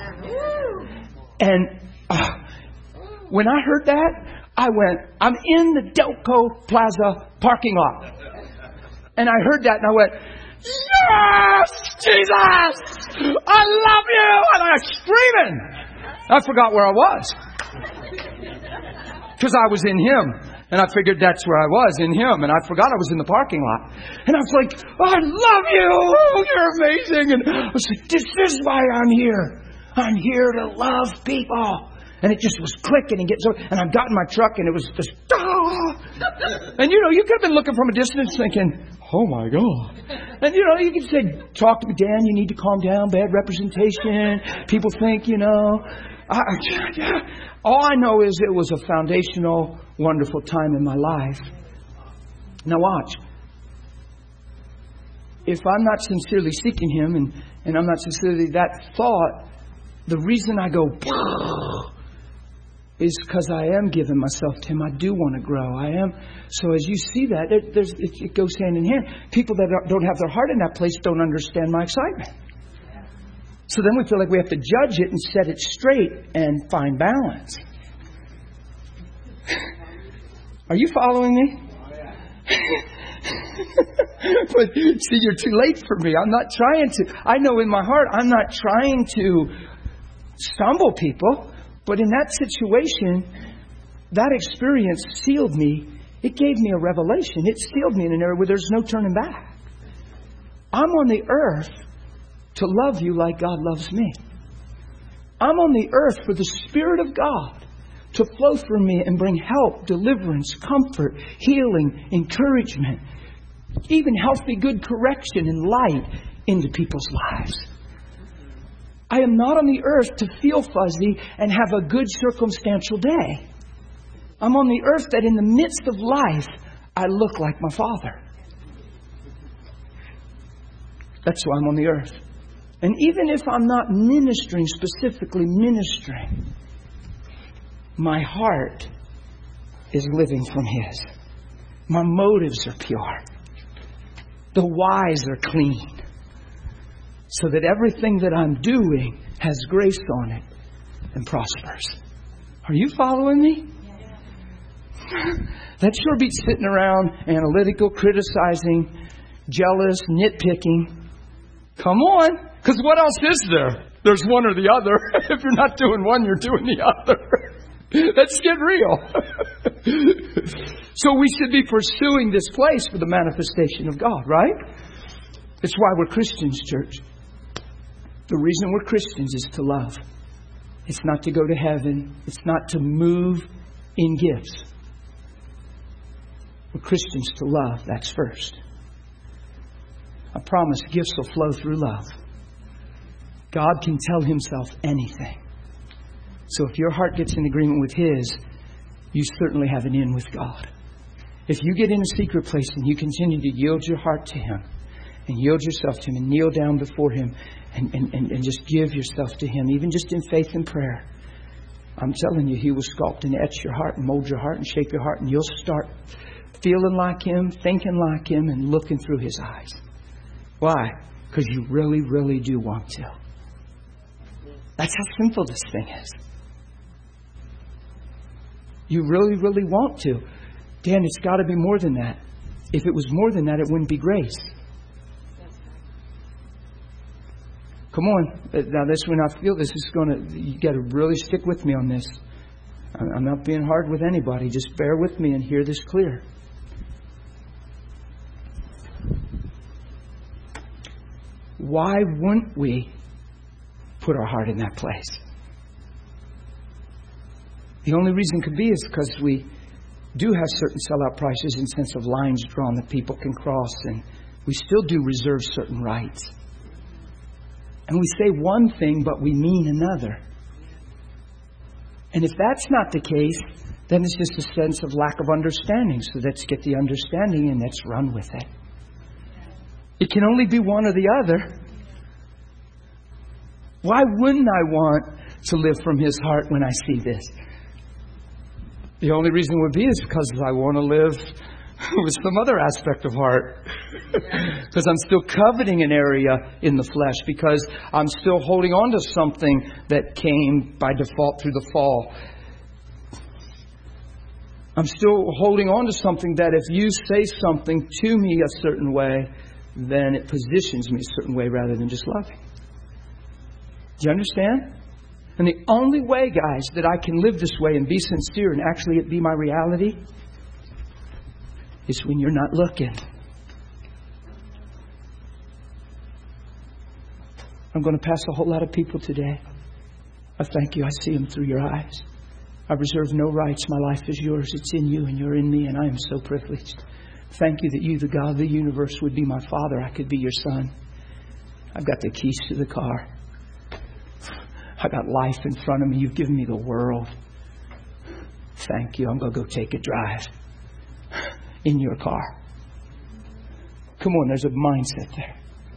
And when I heard that, I went, I'm in the Delco Plaza parking lot. And I heard that and I went, yes, Jesus, I love you. And I was screaming. I forgot where I was. Because I was in Him. And I figured that's where I was, in Him. And I forgot I was in the parking lot. And I was like, I love you. Oh, you're amazing. And I was like, this is why I'm here. I'm here to love people. And it just was clicking and getting so. And I got in my truck and it was just, And you know, you could have been looking from a distance thinking, oh my God. And you know, you could say, talk to me, Dan, you need to calm down, bad representation. People think, you know. All I know is it was a foundational, wonderful time in my life. Now watch. If I'm not sincerely seeking Him and I'm not sincerely that thought, the reason I go is because I am giving myself to Him. I do want to grow. I am. So as you see that, it goes hand in hand. People that don't have their heart in that place don't understand my excitement. So then we feel like we have to judge it and set it straight and find balance. Are you following me? But see, you're too late for me. I'm not trying to. I know in my heart I'm not trying to stumble people. But in that situation, that experience sealed me. It gave me a revelation. It sealed me in an area where there's no turning back. I'm on the earth to love you like God loves me. I'm on the earth for the Spirit of God to flow through me and bring help, deliverance, comfort, healing, encouragement, even healthy, good correction and light into people's lives. I am not on the earth to feel fuzzy and have a good circumstantial day. I'm on the earth that in the midst of life, I look like my Father. That's why I'm on the earth. And even if I'm not ministering, specifically ministering, my heart is living from His. My motives are pure. The whys are clean. So that everything that I'm doing has grace on it and prospers. Are you following me? That sure beats sitting around analytical, criticizing, jealous, nitpicking. Come on. Because what else is there? There's one or the other. If you're not doing one, you're doing the other. Let's get real. So we should be pursuing this place for the manifestation of God, right? It's why we're Christians, church. The reason we're Christians is to love. It's not to go to heaven. It's not to move in gifts. We're Christians to love. That's first. I promise gifts will flow through love. God can tell Himself anything. So if your heart gets in agreement with His, you certainly have an in with God. If you get in a secret place and you continue to yield your heart to Him and yield yourself to Him and kneel down before Him and just give yourself to Him, even just in faith and prayer, I'm telling you, He will sculpt and etch your heart and mold your heart and shape your heart, and you'll start feeling like Him, thinking like Him, and looking through His eyes. Why? Because you really, really do want to. That's how simple this thing is. You really, really want to. Dan, it's got to be more than that. If it was more than that, it wouldn't be grace. Come on. Now, this when I feel this is going to, you got to really stick with me on this. I'm not being hard with anybody. Just bear with me and hear this clear. Why wouldn't we put our heart in that place? The only reason could be is because we do have certain sellout prices in sense of lines drawn that people can cross, and we still do reserve certain rights. And we say one thing, but we mean another. And if that's not the case, then it's just a sense of lack of understanding. So let's get the understanding and let's run with it. It can only be one or the other. Why wouldn't I want to live from His heart when I see this? The only reason would be is because I want to live with some other aspect of heart. Because I'm still coveting an area in the flesh. Because I'm still holding on to something that came by default through the fall. I'm still holding on to something that if you say something to me a certain way, then it positions me a certain way rather than just loving. Do you understand? And the only way, guys, that I can live this way and be sincere and actually it be my reality is when you're not looking. I'm going to pass a whole lot of people today. I thank you. I see them through your eyes. I reserve no rights. My life is yours. It's in you and you're in me, and I am so privileged. Thank you that you, the God of the universe, would be my Father. I could be your son. I've got the keys to the car. I got life in front of me. You've given me the world. Thank you. I'm going to go take a drive in your car. Come on, there's a mindset there.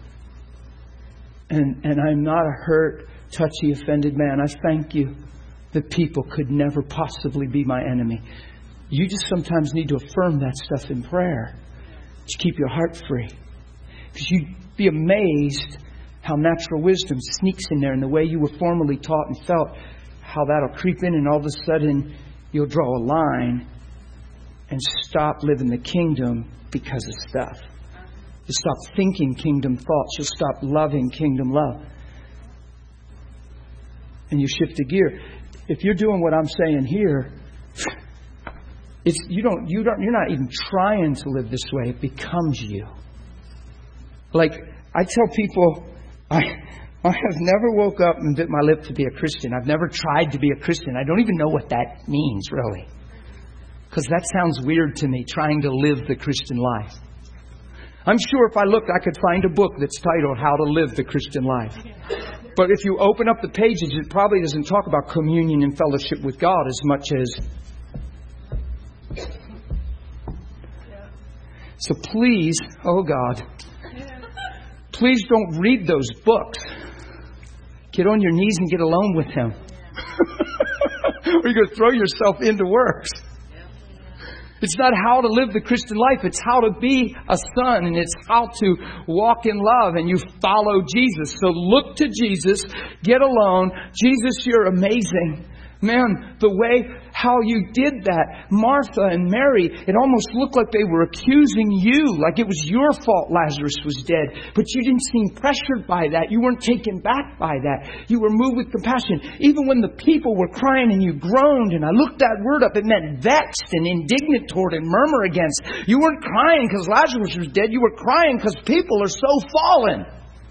And I'm not a hurt, touchy, offended man. I thank you that people could never possibly be my enemy. You just sometimes need to affirm that stuff in prayer to keep your heart free. Because you'd be amazed how natural wisdom sneaks in there, and the way you were formerly taught and felt, how that'll creep in, and all of a sudden you'll draw a line and stop living the kingdom because of stuff. You'll stop thinking kingdom thoughts. You'll stop loving kingdom love. And you shift a gear. If you're doing what I'm saying here, you're not even trying to live this way. It becomes you. Like I tell people, I have never woke up and bit my lip to be a Christian. I've never tried to be a Christian. I don't even know what that means, really. Because that sounds weird to me, trying to live the Christian life. I'm sure if I looked, I could find a book that's titled How to Live the Christian Life. But if you open up the pages, it probably doesn't talk about communion and fellowship with God as much as... So please, oh God, please don't read those books. Get on your knees and get alone with Him. Or you're going to throw yourself into works. It's not how to live the Christian life. It's how to be a son. And it's how to walk in love. And you follow Jesus. So look to Jesus. Get alone. Jesus, you're amazing. Man, the way how you did that, Martha and Mary, it almost looked like they were accusing you, like it was your fault Lazarus was dead. But you didn't seem pressured by that. You weren't taken back by that. You were moved with compassion. Even when the people were crying and you groaned, and I looked that word up, it meant vexed and indignant toward and murmur against. You weren't crying because Lazarus was dead. You were crying because people are so fallen.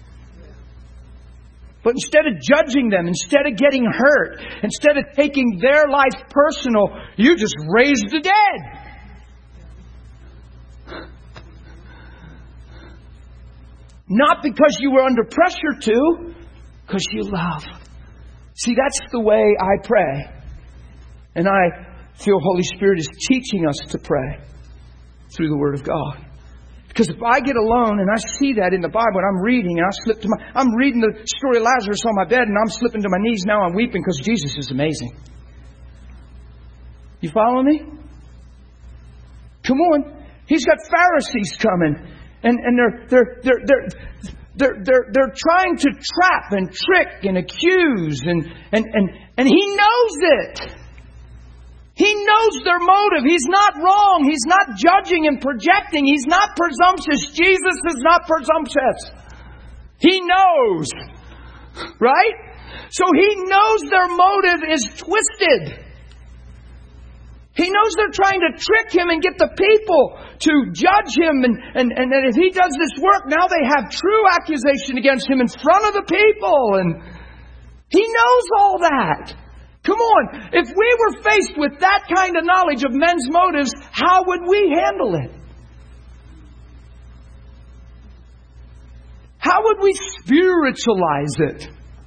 But instead of judging them, instead of getting hurt, instead of taking their life personal, you just raised the dead. Not because you were under pressure to, because you love. See, that's the way I pray. And I feel Holy Spirit is teaching us to pray through the Word of God. Because if I get alone and I see that in the Bible and I'm reading and I'm reading the story of Lazarus on my bed and I'm slipping to my knees now, I'm weeping because Jesus is amazing. You follow me? Come on. He's got Pharisees coming and they're trying to trap and trick and accuse and he knows it. He knows their motive. He's not wrong. He's not judging and projecting. He's not presumptuous. Jesus is not presumptuous. He knows. Right? So He knows their motive is twisted. He knows they're trying to trick Him and get the people to judge Him. And if He does this work, now they have true accusation against Him in front of the people. And He knows all that. Come on, if we were faced with that kind of knowledge of men's motives, how would we handle it? How would we spiritualize it?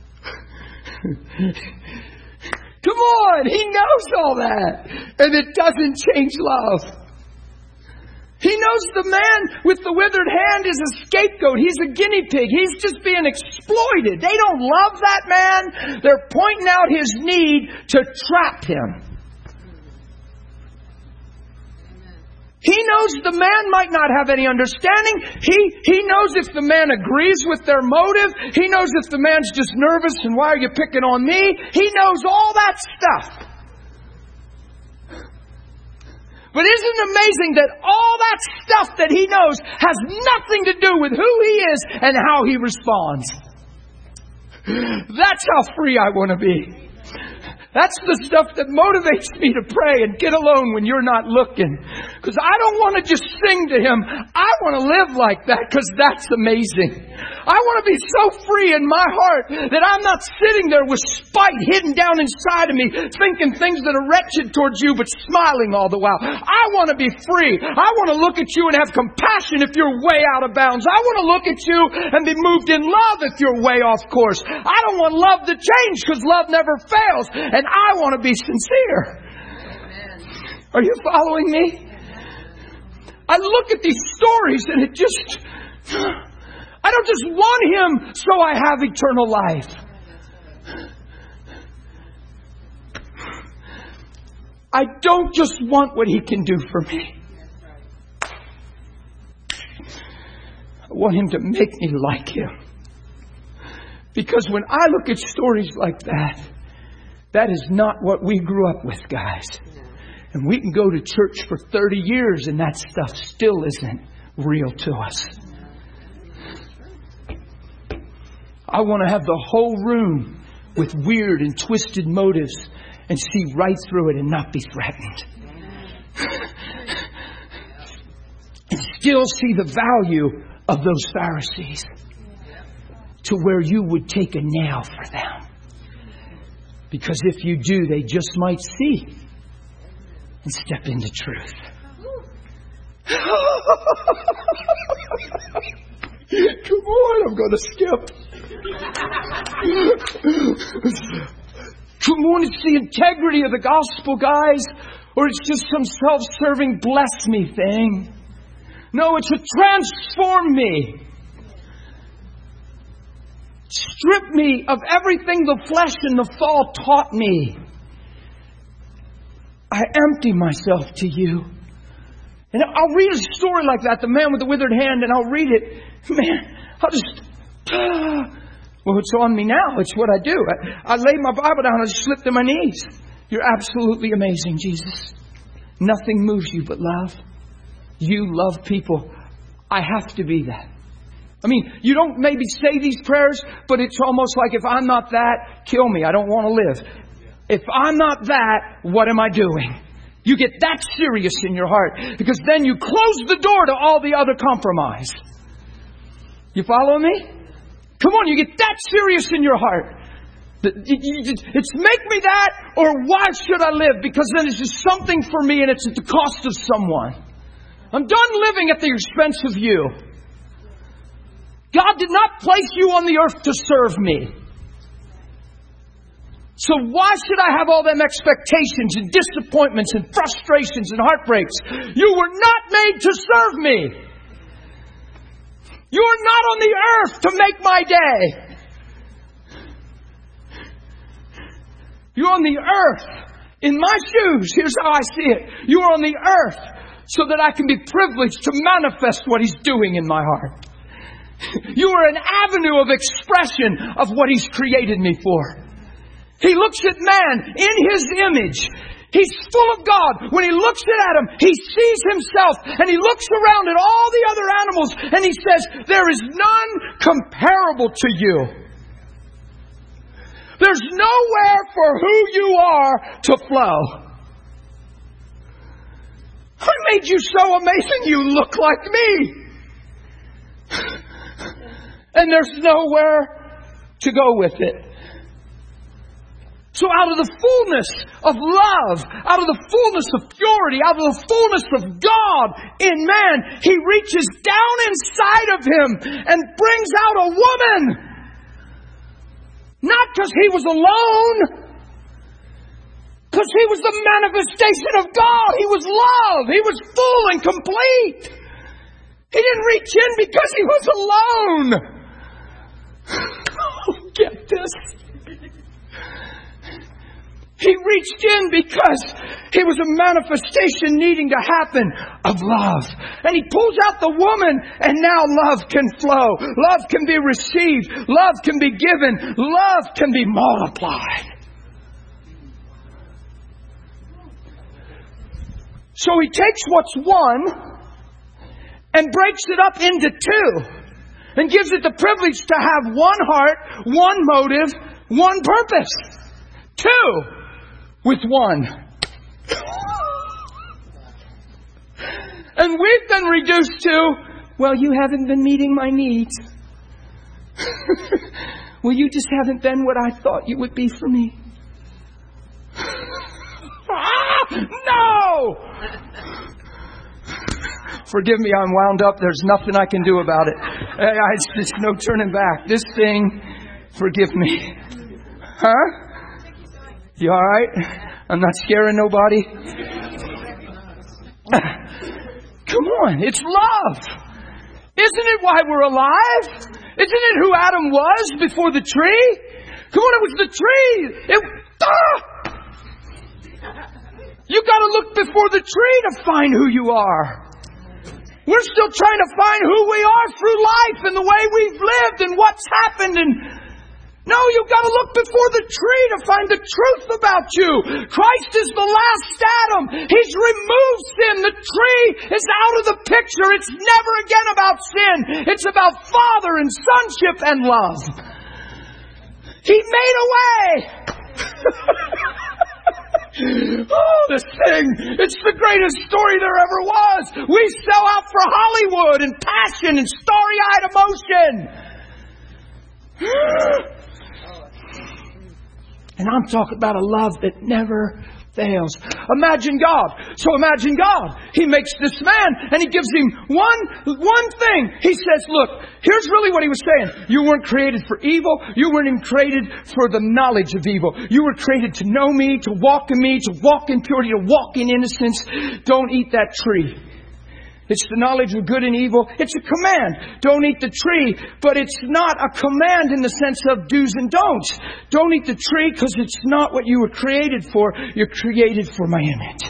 Come on, He knows all that. And it doesn't change love. He knows the man with the withered hand is a scapegoat. He's a guinea pig. He's just being exploited. They don't love that man. They're pointing out his need to trap him. He knows the man might not have any understanding. He knows if the man agrees with their motive. He knows if the man's just nervous and why are you picking on me? He knows all that stuff. But isn't it amazing that all that stuff that He knows has nothing to do with who He is and how He responds? That's how free I want to be. That's the stuff that motivates me to pray and get alone when you're not looking. Because I don't want to just sing to Him. I want to live like that because that's amazing. I want to be so free in my heart that I'm not sitting there with spite hidden down inside of me thinking things that are wretched towards you but smiling all the while. I want to be free. I want to look at you and have compassion if you're way out of bounds. I want to look at you and be moved in love if you're way off course. I don't want love to change because love never fails. And I want to be sincere. Amen. Are you following me? I look at these stories and it just... I don't just want Him so I have eternal life. I don't just want what He can do for me. I want Him to make me like Him. Because when I look at stories like that, that is not what we grew up with, guys. And we can go to church for 30 years and that stuff still isn't real to us. I want to have the whole room with weird and twisted motives and see right through it and not be threatened. And still see the value of those Pharisees to where you would take a nail for them. Because if you do, they just might see and step into truth. Come on, I'm going to skip. Come on, it's the integrity of the gospel, guys. Or it's just some self-serving bless me thing. No, it's a transform me. Strip me of everything the flesh and the fall taught me. I empty myself to you. And I'll read a story like that, the man with the withered hand, and I'll read it. Man, I'll just... well, it's on me now. It's what I do. I lay my Bible down and I just slip to my knees. You're absolutely amazing, Jesus. Nothing moves you but love. You love people. I have to be that. I mean, you don't maybe say these prayers, but it's almost like if I'm not that, kill me. I don't want to live. If I'm not that, what am I doing? You get that serious in your heart because then you close the door to all the other compromise. You follow me? Come on, you get that serious in your heart. It's make me that or why should I live? Because then it's just something for me and it's at the cost of someone. I'm done living at the expense of you. God did not place you on the earth to serve me. So why should I have all them expectations and disappointments and frustrations and heartbreaks? You were not made to serve me. You are not on the earth to make my day. You're on the earth. In my shoes, here's how I see it. You are on the earth so that I can be privileged to manifest what He's doing in my heart. You are an avenue of expression of what He's created me for. He looks at man in His image. He's full of God. When He looks at Adam, He sees Himself, and He looks around at all the other animals, and He says, there is none comparable to you. There's nowhere for who you are to flow. I made you so amazing you look like me. And there's nowhere to go with it. So out of the fullness of love, out of the fullness of purity, out of the fullness of God in man, He reaches down inside of him and brings out a woman. Not because He was alone, because He was the manifestation of God. He was love. He was full and complete. He didn't reach in because He was alone. Oh, get this. He reached in because He was a manifestation needing to happen of love. And He pulls out the woman, and now love can flow. Love can be received. Love can be given. Love can be multiplied. So He takes what's one and breaks it up into two and gives it the privilege to have one heart, one motive, one purpose. Two with one. And we've been reduced to, well, you haven't been meeting my needs. Well, you just haven't been what I thought you would be for me. No! Forgive me, I'm wound up. There's nothing I can do about it. There's no turning back. This thing, forgive me. Huh? You alright? I'm not scaring nobody? Come on, it's love. Isn't it why we're alive? Isn't it who Adam was before the tree? Come on, it was the tree. You got to look before the tree to find who you are. We're still trying to find who we are through life and the way we've lived and what's happened. And no, you've got to look before the tree to find the truth about you. Christ is the last Adam. He's removed sin. The tree is out of the picture. It's never again about sin. It's about Father and sonship and love. He made a way. Oh, this thing, it's the greatest story there ever was. We sell out for Hollywood and passion and starry-eyed emotion. And I'm talking about a love that never fails. Imagine God. So imagine God. He makes this man and He gives him one thing. He says, look, here's really what He was saying. You weren't created for evil. You weren't even created for the knowledge of evil. You were created to know me, to walk in purity, to walk in innocence. Don't eat that tree. It's the knowledge of good and evil. It's a command. Don't eat the tree. But it's not a command in the sense of do's and don'ts. Don't eat the tree because it's not what you were created for. You're created for my image.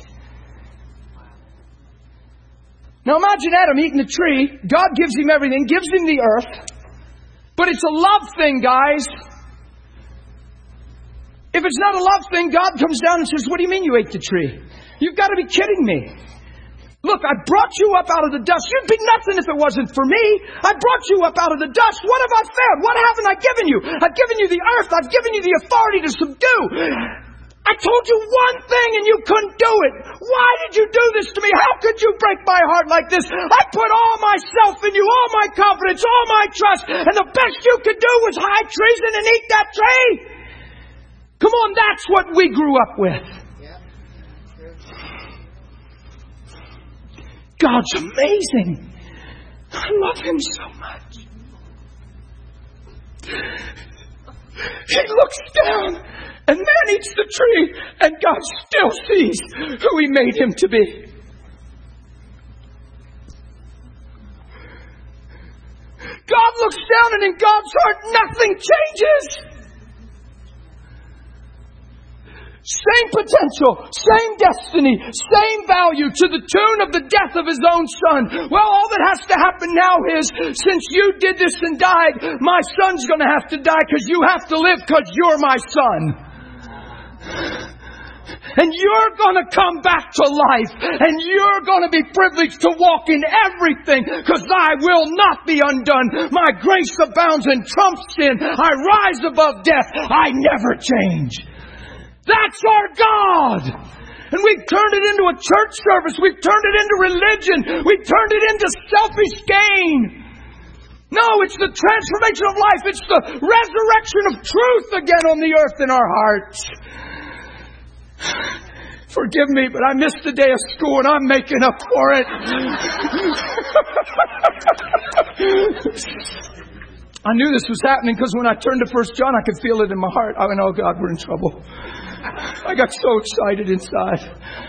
Now imagine Adam eating the tree. God gives him everything. Gives him the earth. But it's a love thing, guys. If it's not a love thing, God comes down and says, what do you mean you ate the tree? You've got to be kidding me. Look, I brought you up out of the dust. You'd be nothing if it wasn't for me. I brought you up out of the dust. What have I found? What haven't I given you? I've given you the earth. I've given you the authority to subdue. I told you one thing and you couldn't do it. Why did you do this to me? How could you break my heart like this? I put all myself in you, all my confidence, all my trust, and the best you could do was hide treason and eat that tree. Come on, that's what we grew up with. God's amazing. I love Him so much. He looks down And man eats the tree, and God still sees who He made him to be. God looks down, and in God's heart, nothing changes. Same potential, same destiny, same value, to the tune of the death of His own Son. Well, all that has to happen now is, since you did this and died, my Son's going to have to die because you have to live because you're my Son. And you're going to come back to life. And you're going to be privileged to walk in everything, because I will not be undone. My grace abounds and trumps sin. I rise above death. I never change. That's our God. And we've turned it into a church service. We've turned it into religion. We've turned it into selfish gain. No, it's the transformation of life. It's the resurrection of truth again on the earth in our hearts. Forgive me, but I missed the day of school and I'm making up for it. I knew this was happening because when I turned to 1 John, I could feel it in my heart. I went, oh God, we're in trouble. I got so excited inside.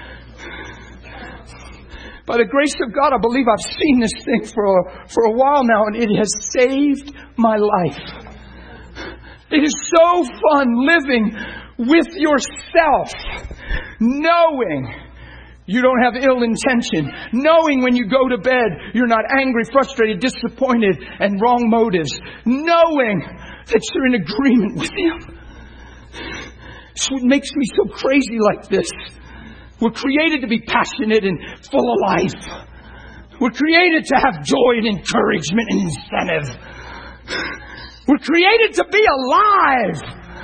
By the grace of God, I believe I've seen this thing for a while now, and it has saved my life. It is so fun living with yourself, knowing you don't have ill intention, knowing when you go to bed you're not angry, frustrated, disappointed, and wrong motives, knowing that you're in agreement with Him. It's what makes me so crazy like this. We're created to be passionate and full of life. We're created to have joy and encouragement and incentive. We're created to be alive.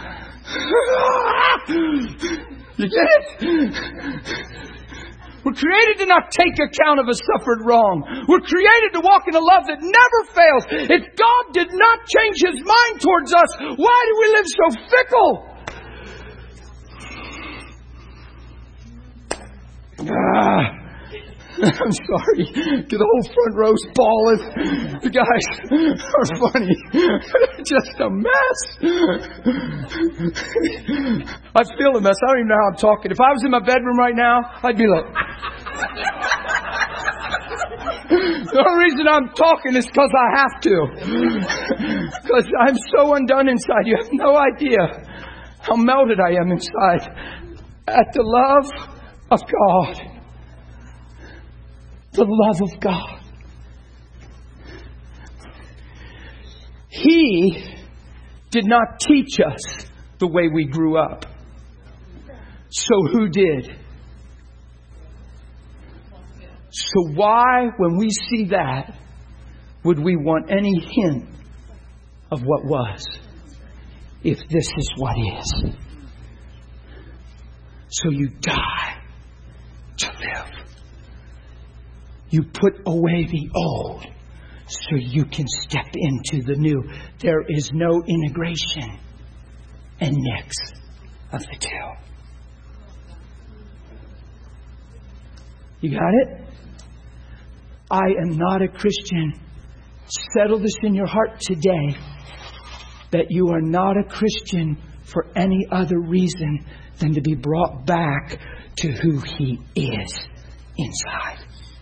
You get it? We're created to not take account of a suffered wrong. We're created to walk in a love that never fails. If God did not change His mind towards us, why do we live so fickle? I'm sorry. The whole front row's bawling. The guys are funny. Just a mess. I feel a mess. I don't even know how I'm talking. If I was in my bedroom right now, I'd be like... The only reason I'm talking is because I have to. Because I'm so undone inside. You have no idea how melted I am inside at the love of God. The love of God. He did not teach us the way we grew up. So who did? So why, when we see that, would we want any hint of what was, if this is what is? So you die to live. You put away the old so you can step into the new. There is no integration and mix of the two. You got it? I am not a Christian. Settle this in your heart today, that you are not a Christian for any other reason than to be brought back to who He is inside.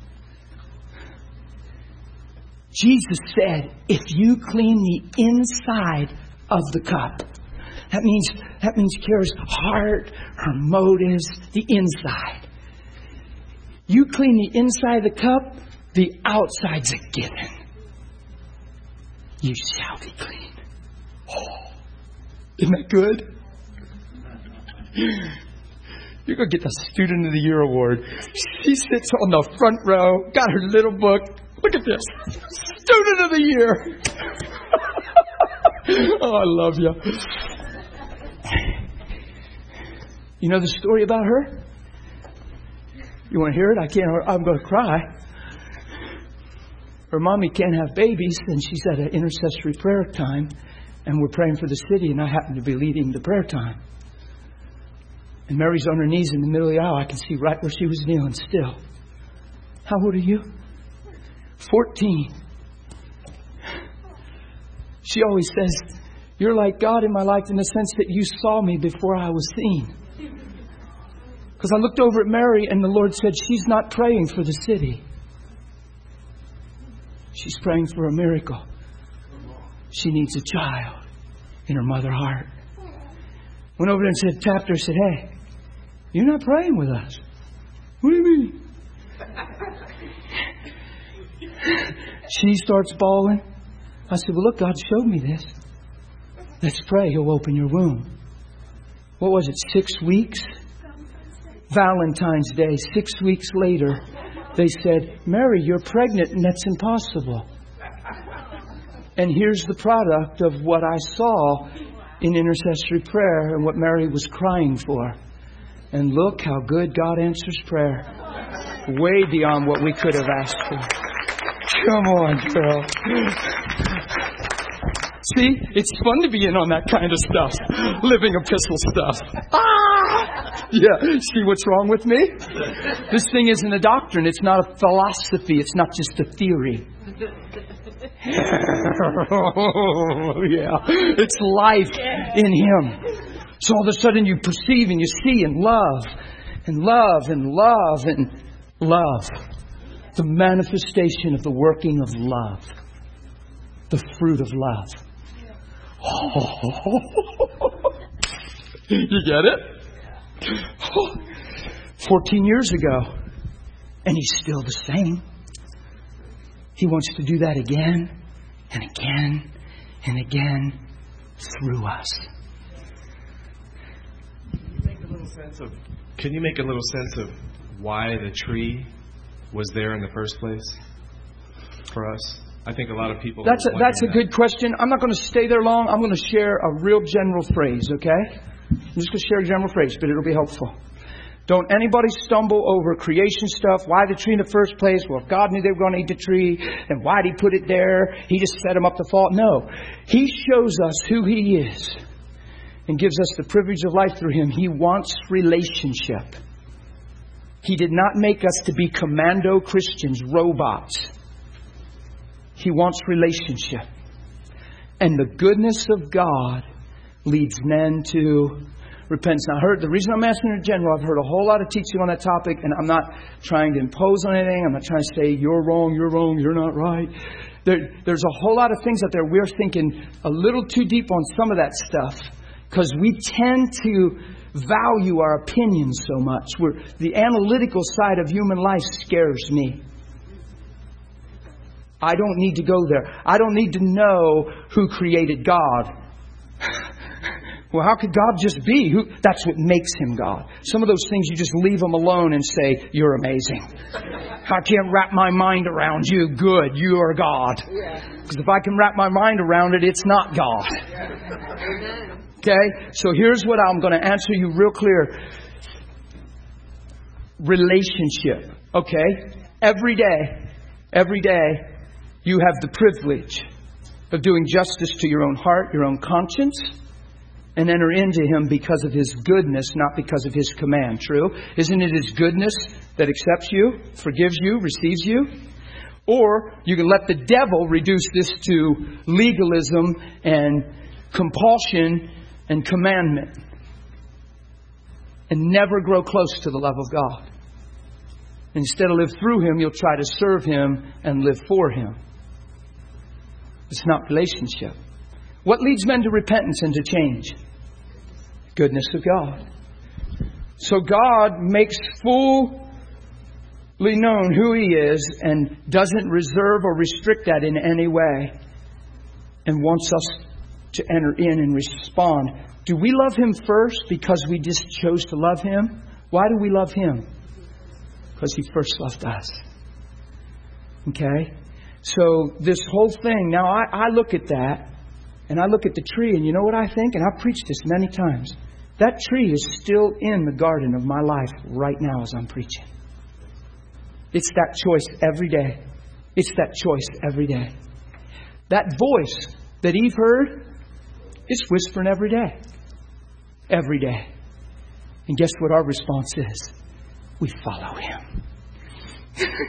Jesus said, if you clean the inside of the cup, that means Kara's heart, her motives, the inside. You clean the inside of the cup, the outside's a given. You shall be clean. Oh, isn't that good? You're going to get the Student of the Year award. She sits on the front row, got her little book. Look at this. Student of the Year. Oh, I love you. You know the story about her? You want to hear it? I can't. I'm going to cry. Her mommy can't have babies, and she's at an intercessory prayer time, and we're praying for the city, and I happen to be leading the prayer time. And Mary's on her knees in the middle of the aisle. I can see right where she was kneeling still. How old are you? 14. She always says, You're like God in my life in the sense that you saw me before I was seen. Because I looked over at Mary and the Lord said, she's not praying for the city. She's praying for a miracle. She needs a child in her mother heart. Went over there and said, tapped her, said, hey, you're not praying with us. What do you mean? She starts bawling. I said, well, look, God showed me this. Let's pray. He'll open your womb. What was it, 6 weeks? Valentine's Day, 6 weeks later, they said, Mary, you're pregnant and that's impossible. And here's the product of what I saw in intercessory prayer and what Mary was crying for. And look how good God answers prayer. Way beyond what we could have asked for. Come on, girl. See, it's fun to be in on that kind of stuff. Living epistle stuff. Yeah, see what's wrong with me? This thing isn't a doctrine. It's not a philosophy. It's not just a theory. Yeah, it's life in Him. So all of a sudden you perceive and you see and love and love and love and love. The manifestation of the working of love. The fruit of love. You get it? 14 years ago. And He's still the same. He wants to do that again and again and again through us. Can you make a little sense of why the tree was there in the first place for us? I think a lot of people... That's a good question. I'm not going to stay there long. I'm going to share a real general phrase, okay? I'm just going to share a general phrase, but it'll be helpful. Don't anybody stumble over creation stuff. Why the tree in the first place? Well, if God knew they were going to eat the tree, then why did He put it there? He just set them up to fall. No. He shows us who He is and gives us the privilege of life through Him. He wants relationship. He did not make us to be commando Christians, robots. He wants relationship. And the goodness of God leads men to repentance. Now, the reason I'm asking in general, I've heard a whole lot of teaching on that topic, and I'm not trying to impose on anything. I'm not trying to say, you're wrong, you're not right. There's a whole lot of things out there. We're thinking a little too deep on some of that stuff because we tend to value our opinions so much. The analytical side of human life scares me. I don't need to go there. I don't need to know who created God. Well, how could God just be? That's what makes Him God. Some of those things you just leave Him alone and say, you're amazing. I can't wrap my mind around you. Good, you are God. Because if I can wrap my mind around it, it's not God. Okay? So here's what I'm going to answer you real clear. Relationship. Okay? Every day, you have the privilege of doing justice to your own heart, your own conscience, and enter into Him because of His goodness, not because of His command. True? Isn't it His goodness that accepts you, forgives you, receives you? Or you can let the devil reduce this to legalism and compulsion and commandment and never grow close to the love of God. Instead of live through Him, you'll try to serve Him and live for Him. It's not relationship. What leads men to repentance and to change? Goodness of God. So God makes fully known who He is and doesn't reserve or restrict that in any way and wants us to enter in and respond. Do we love Him first because we just chose to love Him? Why do we love Him? Because He first loved us. Okay? So this whole thing, now I look at that and I look at the tree and you know what I think? And I've preached this many times. That tree is still in the garden of my life right now as I'm preaching. It's that choice every day. It's that choice every day. That voice that Eve heard, it's whispering every day. Every day. And guess what our response is? We follow Him.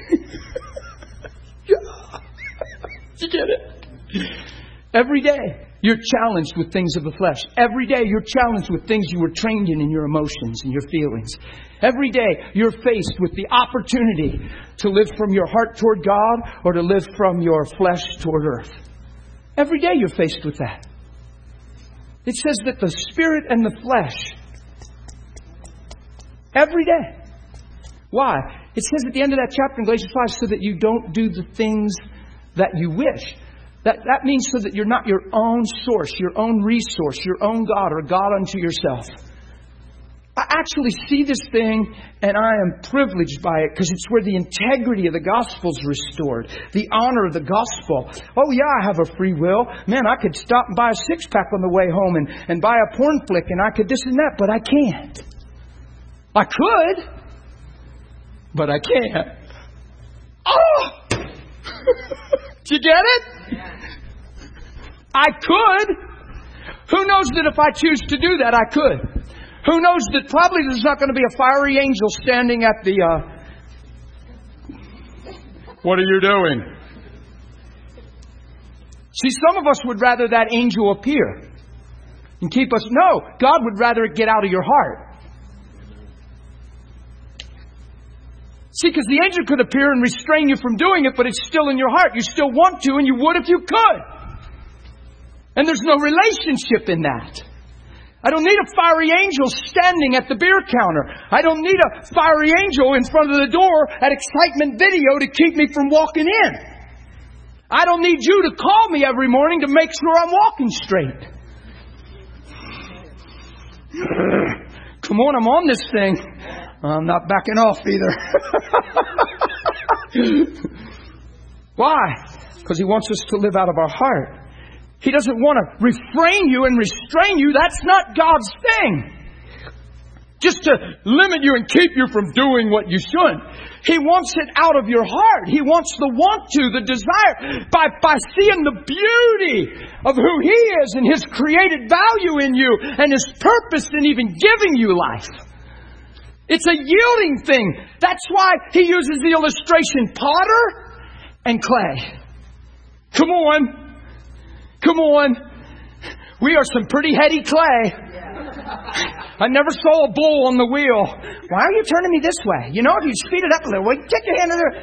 You get it? Every day. you're challenged with things of the flesh. Every day you're challenged with things you were trained in your emotions and your feelings. Every day you're faced with the opportunity to live from your heart toward God or to live from your flesh toward earth. Every day you're faced with that. It says that the spirit and the flesh, every day. Why? It says at the end of that chapter in Galatians 5, so that you don't do the things that you wish. That means so that you're not your own source, your own resource, your own God, or God unto yourself. I actually see this thing and I am privileged by it because it's where the integrity of the gospel is restored. The honor of the gospel. Oh yeah, I have a free will. Man, I could stop and buy a 6-pack on the way home and buy a porn flick and I could this and that, but I can't. I could, but I can't. Oh! Do you get it? I could. Who knows that if I choose to do that, I could. Who knows that probably there's not going to be a fiery angel standing at the... What are you doing? See, some of us would rather that angel appear and keep us... No, God would rather it get out of your heart. See, because the angel could appear and restrain you from doing it, but it's still in your heart. You still want to, and you would if you could. And there's no relationship in that. I don't need a fiery angel standing at the beer counter. I don't need a fiery angel in front of the door at Excitement Video to keep me from walking in. I don't need you to call me every morning to make sure I'm walking straight. Come on, I'm on this thing. I'm not backing off either. Why? Because He wants us to live out of our heart. He doesn't want to refrain you and restrain you. That's not God's thing. Just to limit you and keep you from doing what you shouldn't. He wants it out of your heart. He wants the want to, the desire. By seeing the beauty of who He is and His created value in you and His purpose in even giving you life. It's a yielding thing. That's why He uses the illustration potter and clay. Come on. Come on. We are some pretty heady clay. I never saw a bull on the wheel. Why are you turning me this way? You know, if you speed it up a little, well, you take your hand under.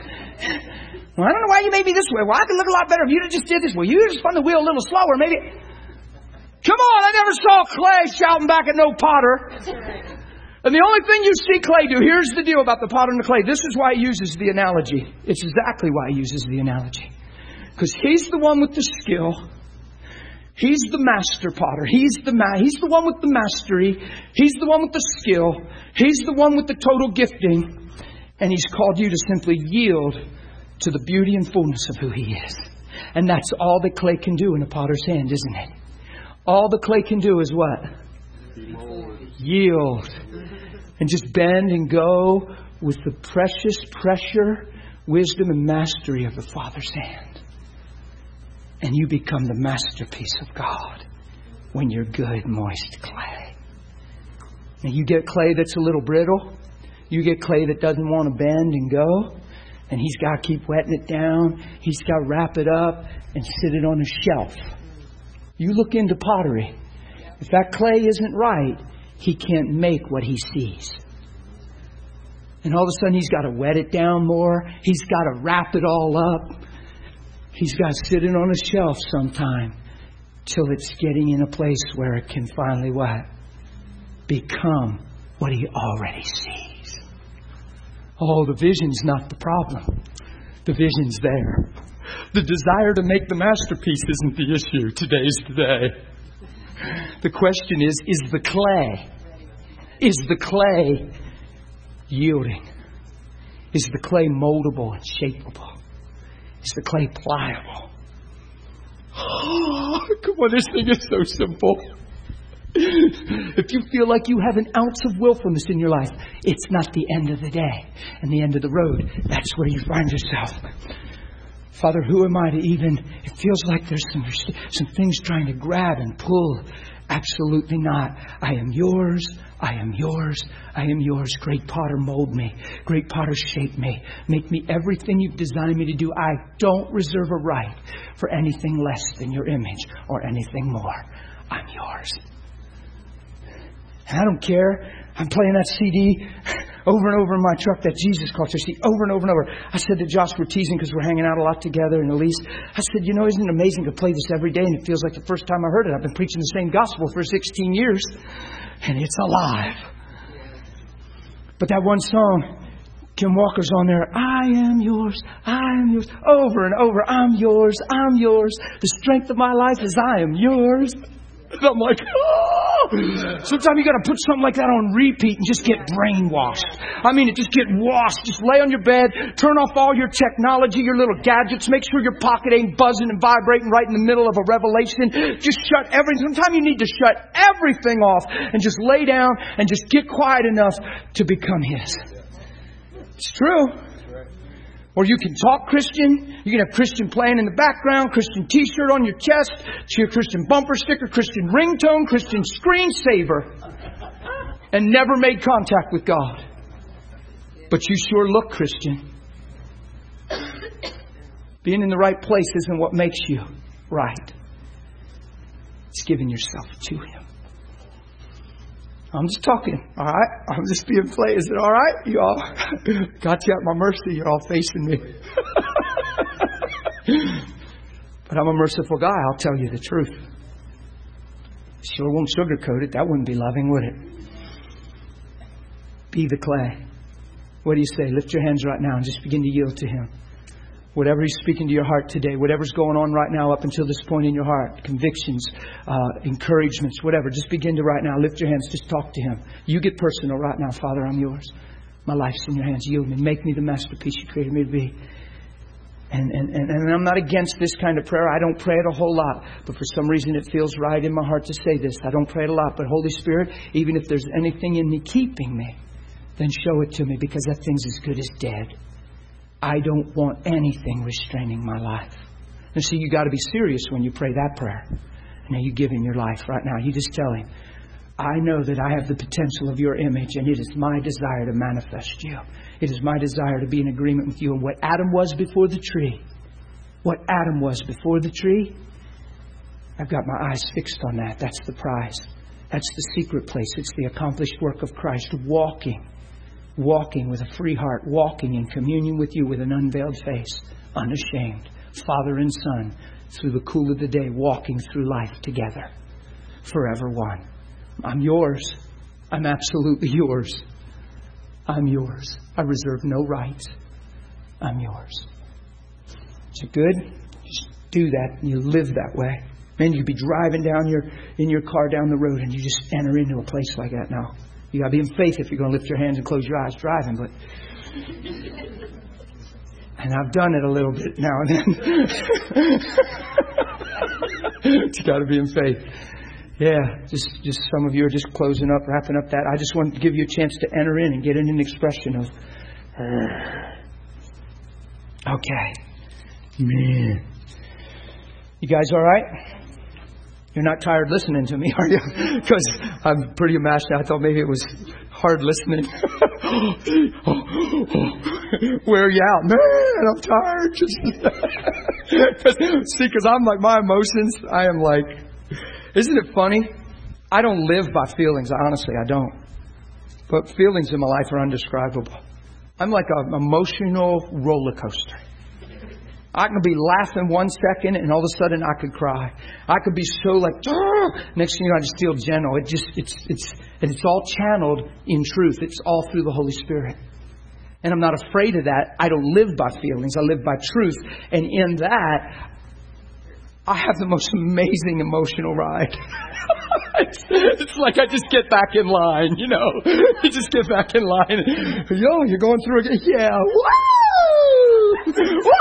Well, I don't know why you made me this way. Well, I could look a lot better if you just did this. Well, you just spun the wheel a little slower, maybe. Come on, I never saw clay shouting back at no potter. And the only thing you see clay do, here's the deal about the potter and the clay. This is why he uses the analogy. It's exactly why he uses the analogy. Because he's the one with the skill. He's the master potter. He's the one with the mastery. He's the one with the skill. He's the one with the total gifting. And He's called you to simply yield to the beauty and fullness of who He is. And that's all that clay can do in a potter's hand, isn't it? All the clay can do is what? Yield. And just bend and go with the precious pressure, wisdom, and mastery of the Father's hand. And you become the masterpiece of God when you're good, moist clay. Now you get clay that's a little brittle. You get clay that doesn't want to bend and go. And He's got to keep wetting it down. He's got to wrap it up and sit it on a shelf. You look into pottery. If that clay isn't right, He can't make what He sees. And all of a sudden He's got to wet it down more. He's got to wrap it all up. He's got to sit it on a shelf sometime till it's getting in a place where it can finally what? Become what He already sees. Oh, the vision's not the problem. The vision's there. The desire to make the masterpiece isn't the issue. Today's today. The question is the clay yielding? Is the clay moldable and shapeable? Is the clay pliable? Oh, come on, this thing is so simple. If you feel like you have an ounce of willfulness in your life, it's not the end of the day and the end of the road. That's where you find yourself. Father, who am I to even... It feels like there's some things trying to grab and pull. Absolutely not. I am yours. I am yours. I am yours. Great Potter, mold me. Great Potter, shape me. Make me everything You've designed me to do. I don't reserve a right for anything less than your image or anything more. I'm yours. And I don't care. I'm playing that CD over and over in my truck, that Jesus Culture CD, over and over and over. I said to Josh, we're teasing because we're hanging out a lot together, and Elise, I said, you know, isn't it amazing to play this every day? And it feels like the first time I heard it. I've been preaching the same gospel for 16 years, and it's alive. But that one song, Kim Walker's on there, I am yours, over and over, I'm yours. The strength of my life is I am yours. And I'm like, oh! Sometimes you got to put something like that on repeat and just get brainwashed. I mean, it just get washed. Just lay on your bed, turn off all your technology, your little gadgets. Make sure your pocket ain't buzzing and vibrating right in the middle of a revelation. Just shut everything. Sometimes you need to shut everything off and just lay down and just get quiet enough to become His. It's true. Or you can talk Christian. You can have Christian playing in the background, Christian t-shirt on your chest, Christian bumper sticker, Christian ringtone, Christian screensaver, and never made contact with God. But you sure look Christian. Being in the right place isn't what makes you right. It's giving yourself to Him. I'm just talking, all right? I'm just being played. Is it all right? You all got you at my mercy. You're all facing me. But I'm a merciful guy. I'll tell you the truth. Sure won't sugarcoat it. That wouldn't be loving, would it? Be the clay. What do you say? Lift your hands right now and just begin to yield to Him. Whatever He's speaking to your heart today, whatever's going on right now up until this point in your heart, convictions, encouragements, whatever, just begin to right now lift your hands, just talk to Him. You get personal right now. Father, I'm yours. My life's in your hands. Yield me. Make me the masterpiece you created me to be. And I'm not against this kind of prayer. I don't pray it a whole lot. But for some reason it feels right in my heart to say this. I don't pray it a lot. But Holy Spirit, even if there's anything in me keeping me, then show it to me, because that thing's as good as dead. I don't want anything restraining my life. And see, you got to be serious when you pray that prayer. And now you give Him your life right now. You just tell Him, I know that I have the potential of your image, and it is my desire to manifest you. It is my desire to be in agreement with you. And what Adam was before the tree, I've got my eyes fixed on that. That's the prize. That's the secret place. It's the accomplished work of Christ. Walking with a free heart, walking in communion with you with an unveiled face, unashamed, Father and Son, through the cool of the day, walking through life together, forever one. I'm yours. I'm absolutely yours. I'm yours. I reserve no rights. I'm yours. Is it good? Just do that and you live that way. Man, you'd be driving down in your car down the road and you just enter into a place like that now. You got to be in faith if you're going to lift your hands and close your eyes driving. But and I've done it a little bit now and then. You got to be in faith. Yeah, just some of you are just closing up, wrapping up that. I just wanted to give you a chance to enter in and get in an expression of, okay, man. You guys all right? You're not tired listening to me, are you? Because I'm pretty mashed out. I thought maybe it was hard listening. Wear you out. Man, I'm tired. See, because I'm like, my emotions, I am like, isn't it funny? I don't live by feelings. Honestly, I don't. But feelings in my life are undescribable. I'm like an emotional roller coaster. I can be laughing one second and all of a sudden I could cry. I could be so like, next thing you know, I just feel gentle. It's all channeled in truth. It's all through the Holy Spirit. And I'm not afraid of that. I don't live by feelings. I live by truth. And in that, I have the most amazing emotional ride. It's like I just get back in line, you know. You just get back in line. Yo, you're going through again. Yeah. Woo! Woo!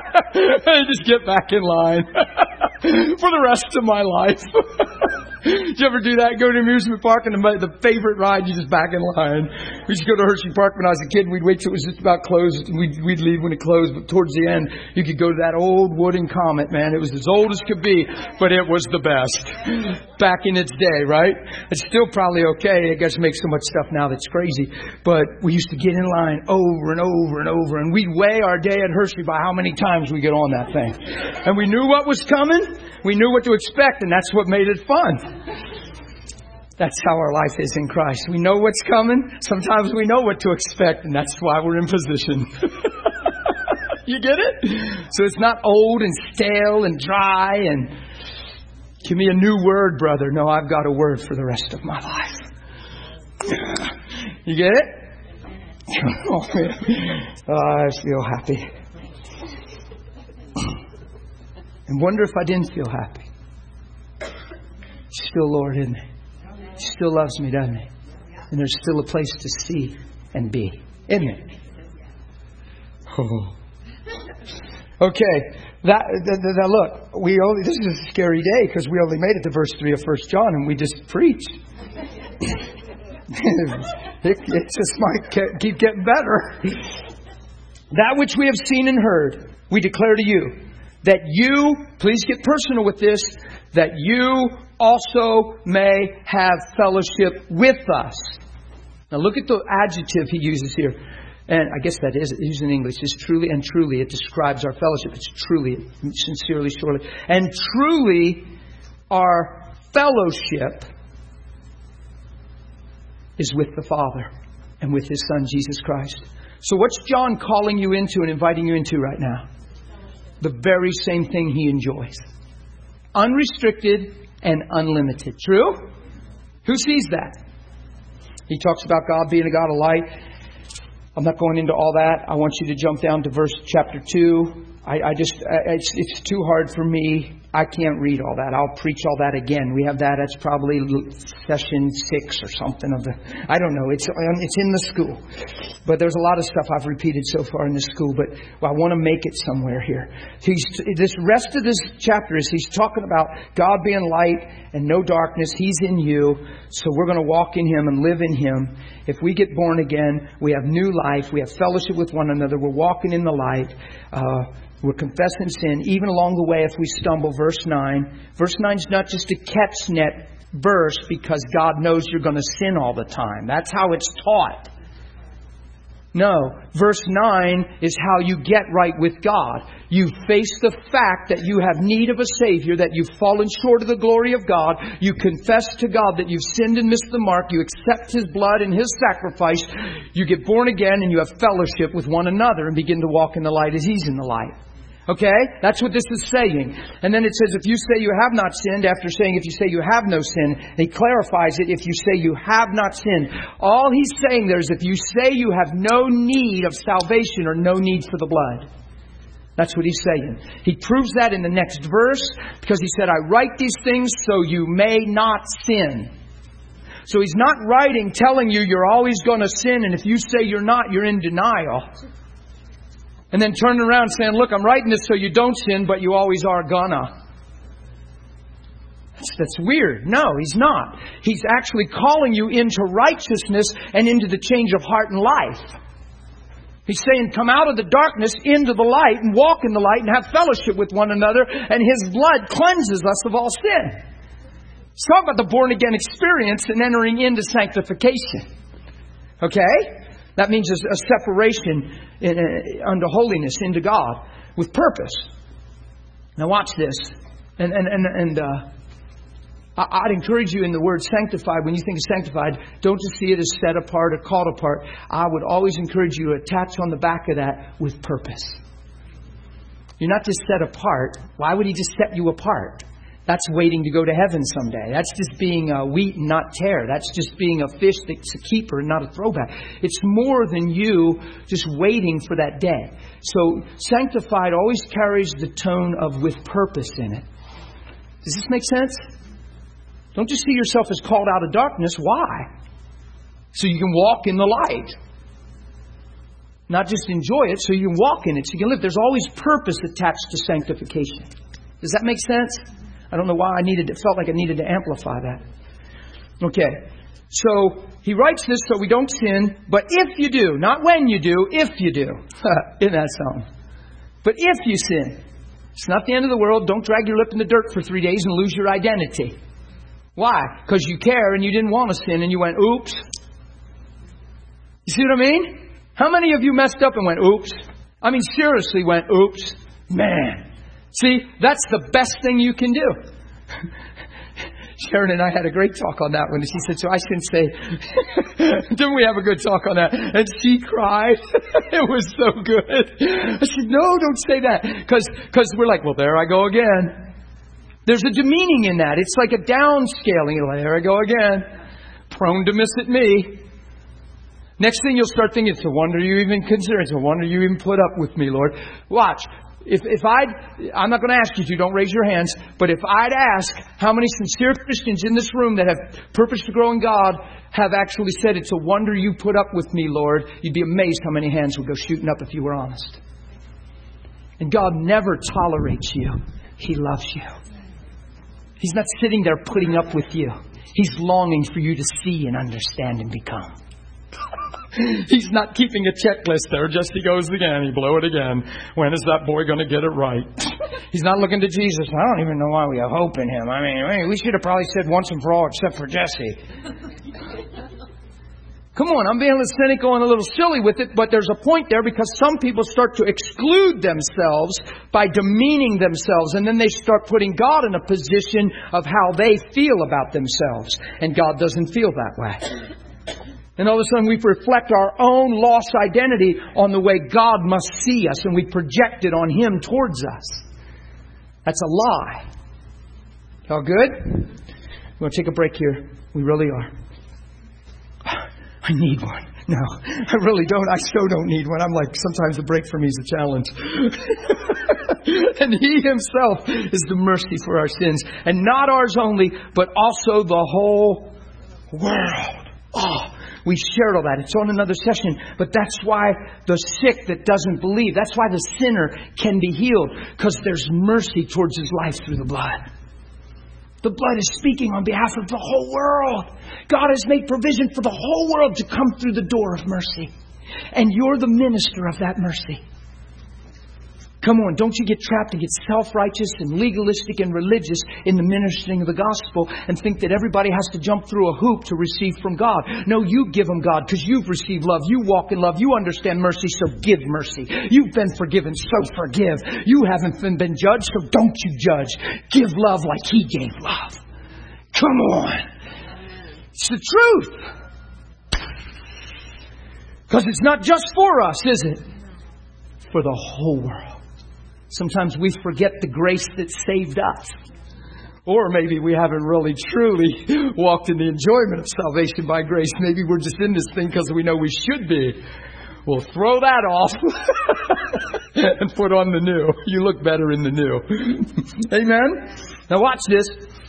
I just get back in line for the rest of my life. Did you ever do that? Go to an amusement park and the favorite ride, you just back in line. We used to go to Hershey Park when I was a kid. We'd wait till it was just about closed. And we'd leave when it closed. But towards the end, you could go to that old wooden Comet, man. It was as old as could be, but it was the best. Back in its day, right? It's still probably okay. It gets to make so much stuff now that's crazy. But we used to get in line over and over and over. And we'd weigh our day at Hershey by how many times we get on that thing. And we knew what was coming. We knew what to expect. And that's what made it fun. That's how our life is in Christ. We know what's coming. Sometimes we know what to expect. And that's why we're in position. You get it? So it's not old and stale and dry and give me a new word, brother. No, I've got a word for the rest of my life. You get it? I feel happy. And wonder if I didn't feel happy. Still Lord, isn't He? He still loves me, doesn't He? And there's still a place to see and be, isn't it? Oh. Okay. Now look, this is a scary day because we only made it to verse 3 of 1 John and we just preached. It just might keep getting better. That which we have seen and heard, we declare to you, that you, please get personal with this, that you also may have fellowship with us. Now look at the adjective he uses here. And I guess that is used in English. It's truly and truly. It describes our fellowship. It's truly, sincerely, surely. And truly, our fellowship is with the Father and with His Son, Jesus Christ. So what's John calling you into and inviting you into right now? The very same thing he enjoys. Unrestricted and unlimited. True? Who sees that? He talks about God being a God of light. I'm not going into all that. I want you to jump down to chapter 2. It's too hard for me. I can't read all that. I'll preach all that again. We have that. That's probably session 6 or something of the. I don't know. It's in the school, but there's a lot of stuff I've repeated so far in this school. But I want to make it somewhere here. This rest of this chapter is he's talking about God being light and no darkness. He's in you, so we're going to walk in Him and live in Him. If we get born again, we have new life. We have fellowship with one another. We're walking in the light. We're confessing sin, even along the way if we stumble. Verse 9. Verse 9 is not just a catch net verse because God knows you're going to sin all the time. That's how it's taught. No. Verse 9 is how you get right with God. You face the fact that you have need of a Savior, that you've fallen short of the glory of God. You confess to God that you've sinned and missed the mark. You accept His blood and His sacrifice. You get born again and you have fellowship with one another and begin to walk in the light as He's in the light. Okay? That's what this is saying. And then it says, if you say you have not sinned, after saying if you say you have no sin, He clarifies it, if you say you have not sinned. All He's saying there is if you say you have no need of salvation or no need for the blood. That's what He's saying. He proves that in the next verse because He said, I write these things so you may not sin. So He's not writing telling you you're always going to sin, and if you say you're not, you're in denial. And then turning around saying, look, I'm writing this so you don't sin, but you always are gonna. That's weird. No, He's not. He's actually calling you into righteousness and into the change of heart and life. He's saying, come out of the darkness into the light and walk in the light and have fellowship with one another, and His blood cleanses us of all sin. It's talking about the born-again experience and entering into sanctification. Okay? That means a separation unto holiness, into God, with purpose. Now watch this. I'd encourage you in the word sanctified, when you think of sanctified, don't just see it as set apart or called apart. I would always encourage you to attach on the back of that with purpose. You're not just set apart. Why would He just set you apart? That's waiting to go to heaven someday. That's just being wheat and not tare. That's just being a fish that's a keeper and not a throwback. It's more than you just waiting for that day. So sanctified always carries the tone of with purpose in it. Does this make sense? Don't just see yourself as called out of darkness. Why? So you can walk in the light. Not just enjoy it, so you can walk in it, so you can live. There's always purpose attached to sanctification. Does that make sense? I don't know why felt like I needed to amplify that. Okay. So he writes this so we don't sin, but if you do, not when you do, if you do. Isn't that something? But if you sin, it's not the end of the world. Don't drag your lip in the dirt for 3 days and lose your identity. Why? Because you care and you didn't want to sin and you went, oops. You see what I mean? How many of you messed up and went, oops? I mean, seriously went, oops. Man. See, that's the best thing you can do. Sharon and I had a great talk on that one. She said, so I shouldn't say, didn't we have a good talk on that? And she cried. It was so good. I said, no, don't say that. Because we're like, well, there I go again. There's a demeaning in that. It's like a downscaling. There I go again. Prone to miss it me. Next thing you'll start thinking, it's a wonder you even consider. It's a wonder you even put up with me, Lord. Watch. I'm not going to ask you to, don't raise your hands, but if I'd ask how many sincere Christians in this room that have purpose to grow in God have actually said, it's a wonder you put up with me, Lord, you'd be amazed how many hands would go shooting up if you were honest. And God never tolerates you. He loves you. He's not sitting there putting up with you. He's longing for you to see and understand and become. He's not keeping a checklist there. Just he goes again. He blow it again. When is that boy going to get it right? He's not looking to Jesus. I don't even know why we have hope in him. I mean, we should have probably said once and for all except for Jesse. Come on, I'm being a little cynical and a little silly with it, but there's a point there because some people start to exclude themselves by demeaning themselves, and then they start putting God in a position of how they feel about themselves. And God doesn't feel that way. And all of a sudden we reflect our own lost identity on the way God must see us, and we project it on Him towards us. That's a lie. All good? We're going to take a break here. We really are. I need one. No, I really don't. I so don't need one. I'm like, sometimes the break for me is a challenge. And He Himself is the mercy for our sins. And not ours only, but also the whole world. Oh, we shared all that. It's on another session. But that's why the sick that doesn't believe, that's why the sinner can be healed. Because there's mercy towards his life through the blood. The blood is speaking on behalf of the whole world. God has made provision for the whole world to come through the door of mercy. And you're the minister of that mercy. Come on, don't you get trapped and get self-righteous and legalistic and religious in the ministering of the gospel and think that everybody has to jump through a hoop to receive from God. No, you give them God because you've received love. You walk in love. You understand mercy, so give mercy. You've been forgiven, so forgive. You haven't been judged, so don't you judge. Give love like He gave love. Come on. It's the truth. Because it's not just for us, is it? It's for the whole world. Sometimes we forget the grace that saved us. Or maybe we haven't really truly walked in the enjoyment of salvation by grace. Maybe we're just in this thing because we know we should be. We'll throw that off and put on the new. You look better in the new. Amen? Now watch this.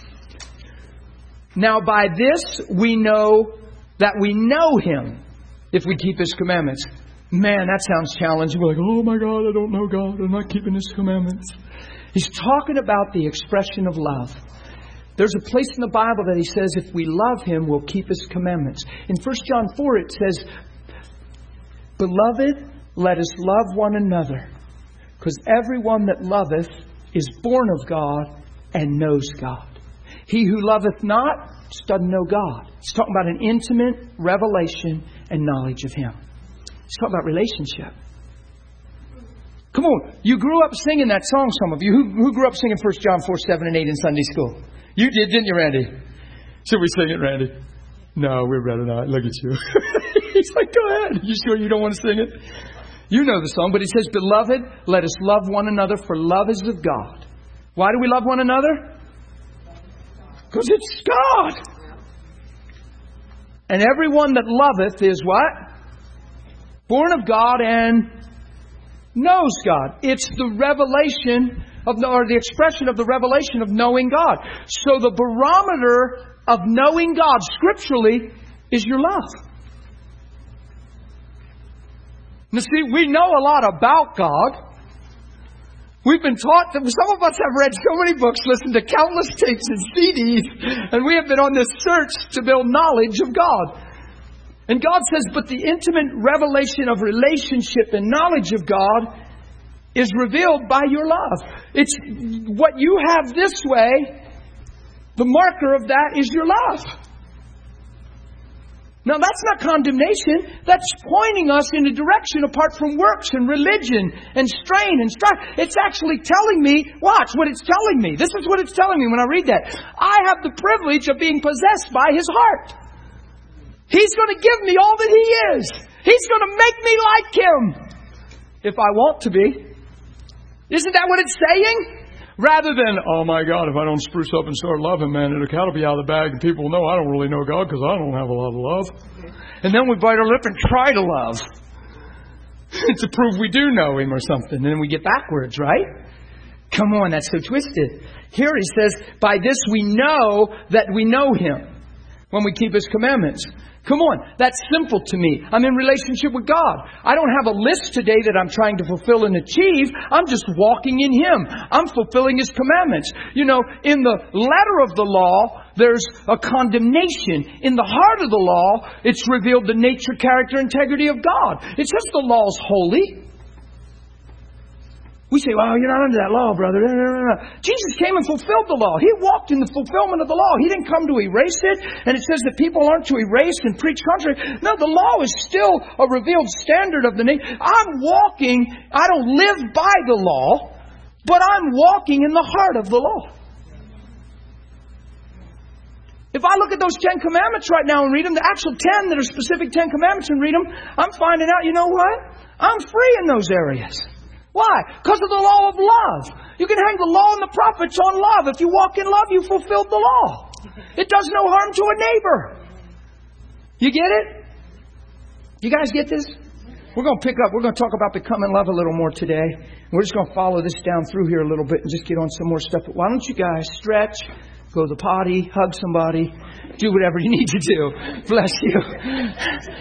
Now by this we know that we know Him if we keep His commandments. Man, that sounds challenging. We're like, oh my God, I don't know God. I'm not keeping His commandments. He's talking about the expression of love. There's a place in the Bible that He says if we love Him, we'll keep His commandments. In 1 John 4, it says, Beloved, let us love one another, because everyone that loveth is born of God and knows God. He who loveth not doesn't know God. He's talking about an intimate revelation and knowledge of Him. He's talking about relationship. Come on. You grew up singing that song, some of you. Who grew up singing 1 John 4, 7, and 8 in Sunday school? You did, didn't you, Randy? Should we sing it, Randy? No, we'd rather not. Look at you. He's like, go ahead. You sure you don't want to sing it? You know the song, but it says, Beloved, let us love one another, for love is of God. Why do we love one another? Because it's God. And everyone that loveth is what? Born of God and knows God. It's the revelation of, or the expression of the revelation of knowing God. So the barometer of knowing God scripturally is your love. Now see, we know a lot about God. We've been taught that some of us have read so many books, listened to countless tapes and CDs, and we have been on this search to build knowledge of God. And God says, but the intimate revelation of relationship and knowledge of God is revealed by your love. It's what you have this way, the marker of that is your love. Now that's not condemnation. That's pointing us in a direction apart from works and religion and strain and strife. It's actually telling me, watch what it's telling me. This is what it's telling me when I read that. I have the privilege of being possessed by His heart. He's going to give me all that He is. He's going to make me like Him. If I want to be. Isn't that what it's saying? Rather than, oh my God, if I don't spruce up and start loving, man, it'll kind of be out of the bag and people will know I don't really know God because I don't have a lot of love. And then we bite our lip and try to love to prove we do know Him or something. And then we get backwards, right? Come on, that's so twisted. Here He says, by this we know that we know Him when we keep His commandments. Come on, that's simple to me. I'm in relationship with God. I don't have a list today that I'm trying to fulfill and achieve. I'm just walking in Him. I'm fulfilling His commandments. You know, in the letter of the law, there's a condemnation. In the heart of the law, it's revealed the nature, character, integrity of God. It says the law's holy. We say, well, you're not under that law, brother. No. Jesus came and fulfilled the law. He walked in the fulfillment of the law. He didn't come to erase it. And it says that people aren't to erase and preach contrary. No, the law is still a revealed standard of the name. I'm walking, I don't live by the law, but I'm walking in the heart of the law. If I look at those 10 commandments right now and read them, the actual 10 that are specific 10 commandments and read them, I'm finding out, you know what? I'm free in those areas. Why? Because of the law of love. You can hang the law and the prophets on love. If you walk in love, you fulfilled the law. It does no harm to a neighbor. You get it? You guys get this? We're going to pick up. We're going to talk about becoming love a little more today. We're just going to follow this down through here a little bit and just get on some more stuff. But why don't you guys stretch, go to the potty, hug somebody, do whatever you need to do. Bless you.